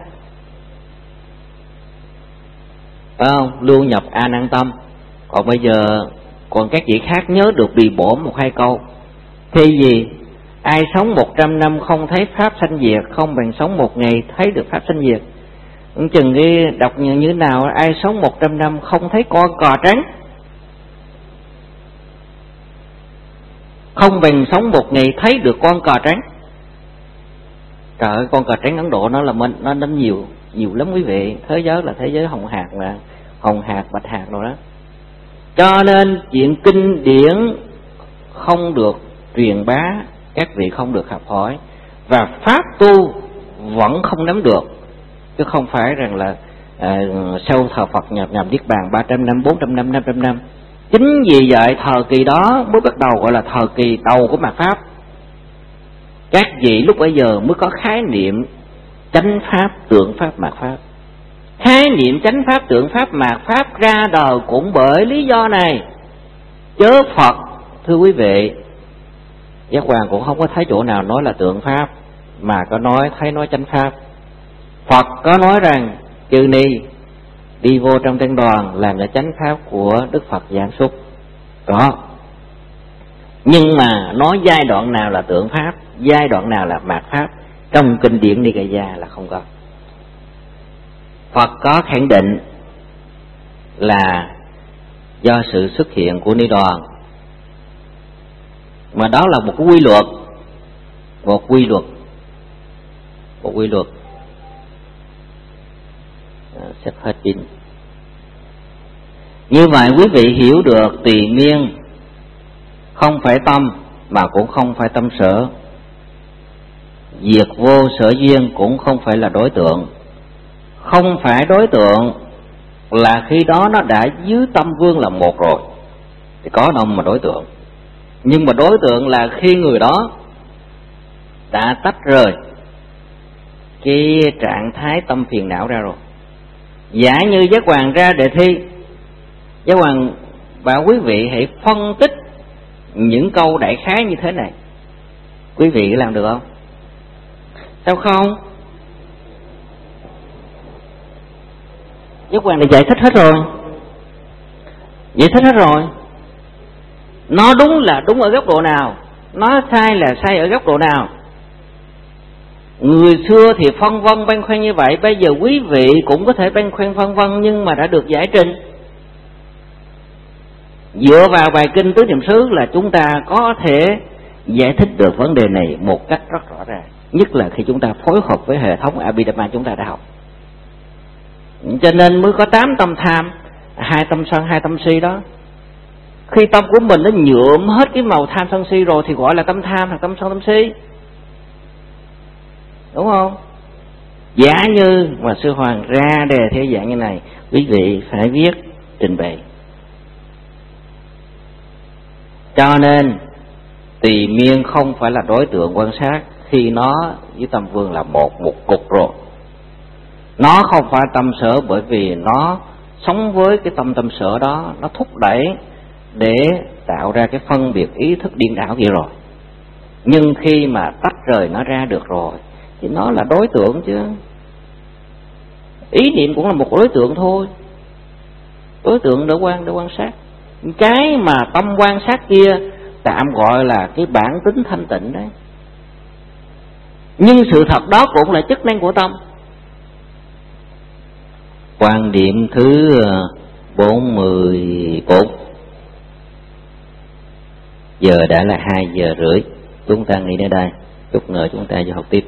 phải không? Lưu nhập A Nan tâm. Còn bây giờ còn các vị khác nhớ được bị bổn một hai câu. Thì gì? Ai sống một trăm năm không thấy pháp sanh diệt, không bằng sống một ngày thấy được pháp sanh diệt. Chừng đi đọc như như nào, ai sống một trăm năm không thấy con cò trắng, không bằng sống một ngày thấy được con cò trắng. Trời ơi, con cò trắng Ấn Độ nó là mình, nó nó nhiều nhiều lắm quý vị. Thế giới là thế giới hồng hạt, là hồng hạt, bạch hạt rồi đó. Cho nên chuyện kinh điển không được truyền bá, các vị không được học hỏi, và pháp tu vẫn không nắm được, chứ không phải rằng là à, sau thờ Phật nhập nhập niết bàn ba trăm năm, bốn trăm năm, năm trăm năm. Chính vì vậy thời kỳ đó mới bắt đầu gọi là thời kỳ đầu của mạt pháp. Các vị lúc bấy giờ mới có khái niệm chánh pháp, tượng pháp, mạt pháp. Khái niệm chánh pháp, tượng pháp, mạt pháp ra đời cũng bởi lý do này. Chớ Phật, thưa quý vị, Giác Quan cũng không có thấy chỗ nào nói là tượng pháp, mà có nói thấy nói chánh pháp. Phật có nói rằng chư ni đi vô trong tăng đoàn làm là chánh pháp của Đức Phật giảng xuất, có. Nhưng mà nói giai đoạn nào là tượng pháp, giai đoạn nào là mạt pháp, trong kinh điển Nikaya là không có. Phật có khẳng định là do sự xuất hiện của Ni Đoàn, mà đó là một quy luật, một quy luật, một quy luật. Sắp hết pin. Như vậy quý vị hiểu được tùy miên không phải tâm mà cũng không phải tâm sở, diệt vô sở duyên cũng không phải là đối tượng. Không phải đối tượng là khi đó nó đã dưới tâm vương là một rồi thì có đâu mà đối tượng. Nhưng mà đối tượng là khi người đó đã tách rời cái trạng thái tâm phiền não ra rồi. Giả như Giác Hoàng ra đề thi, Giác Hoàng bảo quý vị hãy phân tích những câu đại khái như thế này, quý vị làm được không? Sao không? Giác Hoàng đã giải thích hết rồi, giải thích hết rồi. Nó đúng là đúng ở góc độ nào, nó sai là sai ở góc độ nào. Người xưa thì phân vân băn khoăn như vậy, bây giờ quý vị cũng có thể băn khoăn phân vân, nhưng mà đã được giải trình. Dựa vào bài kinh Tứ Niệm xứ là chúng ta có thể giải thích được vấn đề này một cách rất rõ ràng, nhất là khi chúng ta phối hợp với hệ thống Abhidhamma chúng ta đã học. Cho nên mới có tám tâm tham, hai tâm sân, hai tâm si đó. Khi tâm của mình nó nhuộm hết cái màu tham sân si rồi thì gọi là tâm tham hoặc tâm sân tâm si, đúng không? Giả như mà Sư Hoàng ra đề theo dạng như này, quý vị phải viết trình bày. Cho nên tùy miên không phải là đối tượng quan sát khi nó với tâm vương là một một cục rồi. Nó không phải tâm sở bởi vì nó sống với cái tâm tâm sở đó, nó thúc đẩy để tạo ra cái phân biệt ý thức điên đảo vậy rồi. Nhưng khi mà tách rời nó ra được rồi thì nó là đối tượng chứ. Ý niệm cũng là một đối tượng thôi, đối tượng để quan để quan sát. Cái mà tâm quan sát kia tạm gọi là cái bản tính thanh tịnh đấy, nhưng sự thật đó cũng là chức năng của tâm. Quan điểm thứ bốn mươi bốn. Giờ đã là hai giờ rưỡi, chúng ta nghỉ đến đây, chút nữa chúng ta vô học tiếp.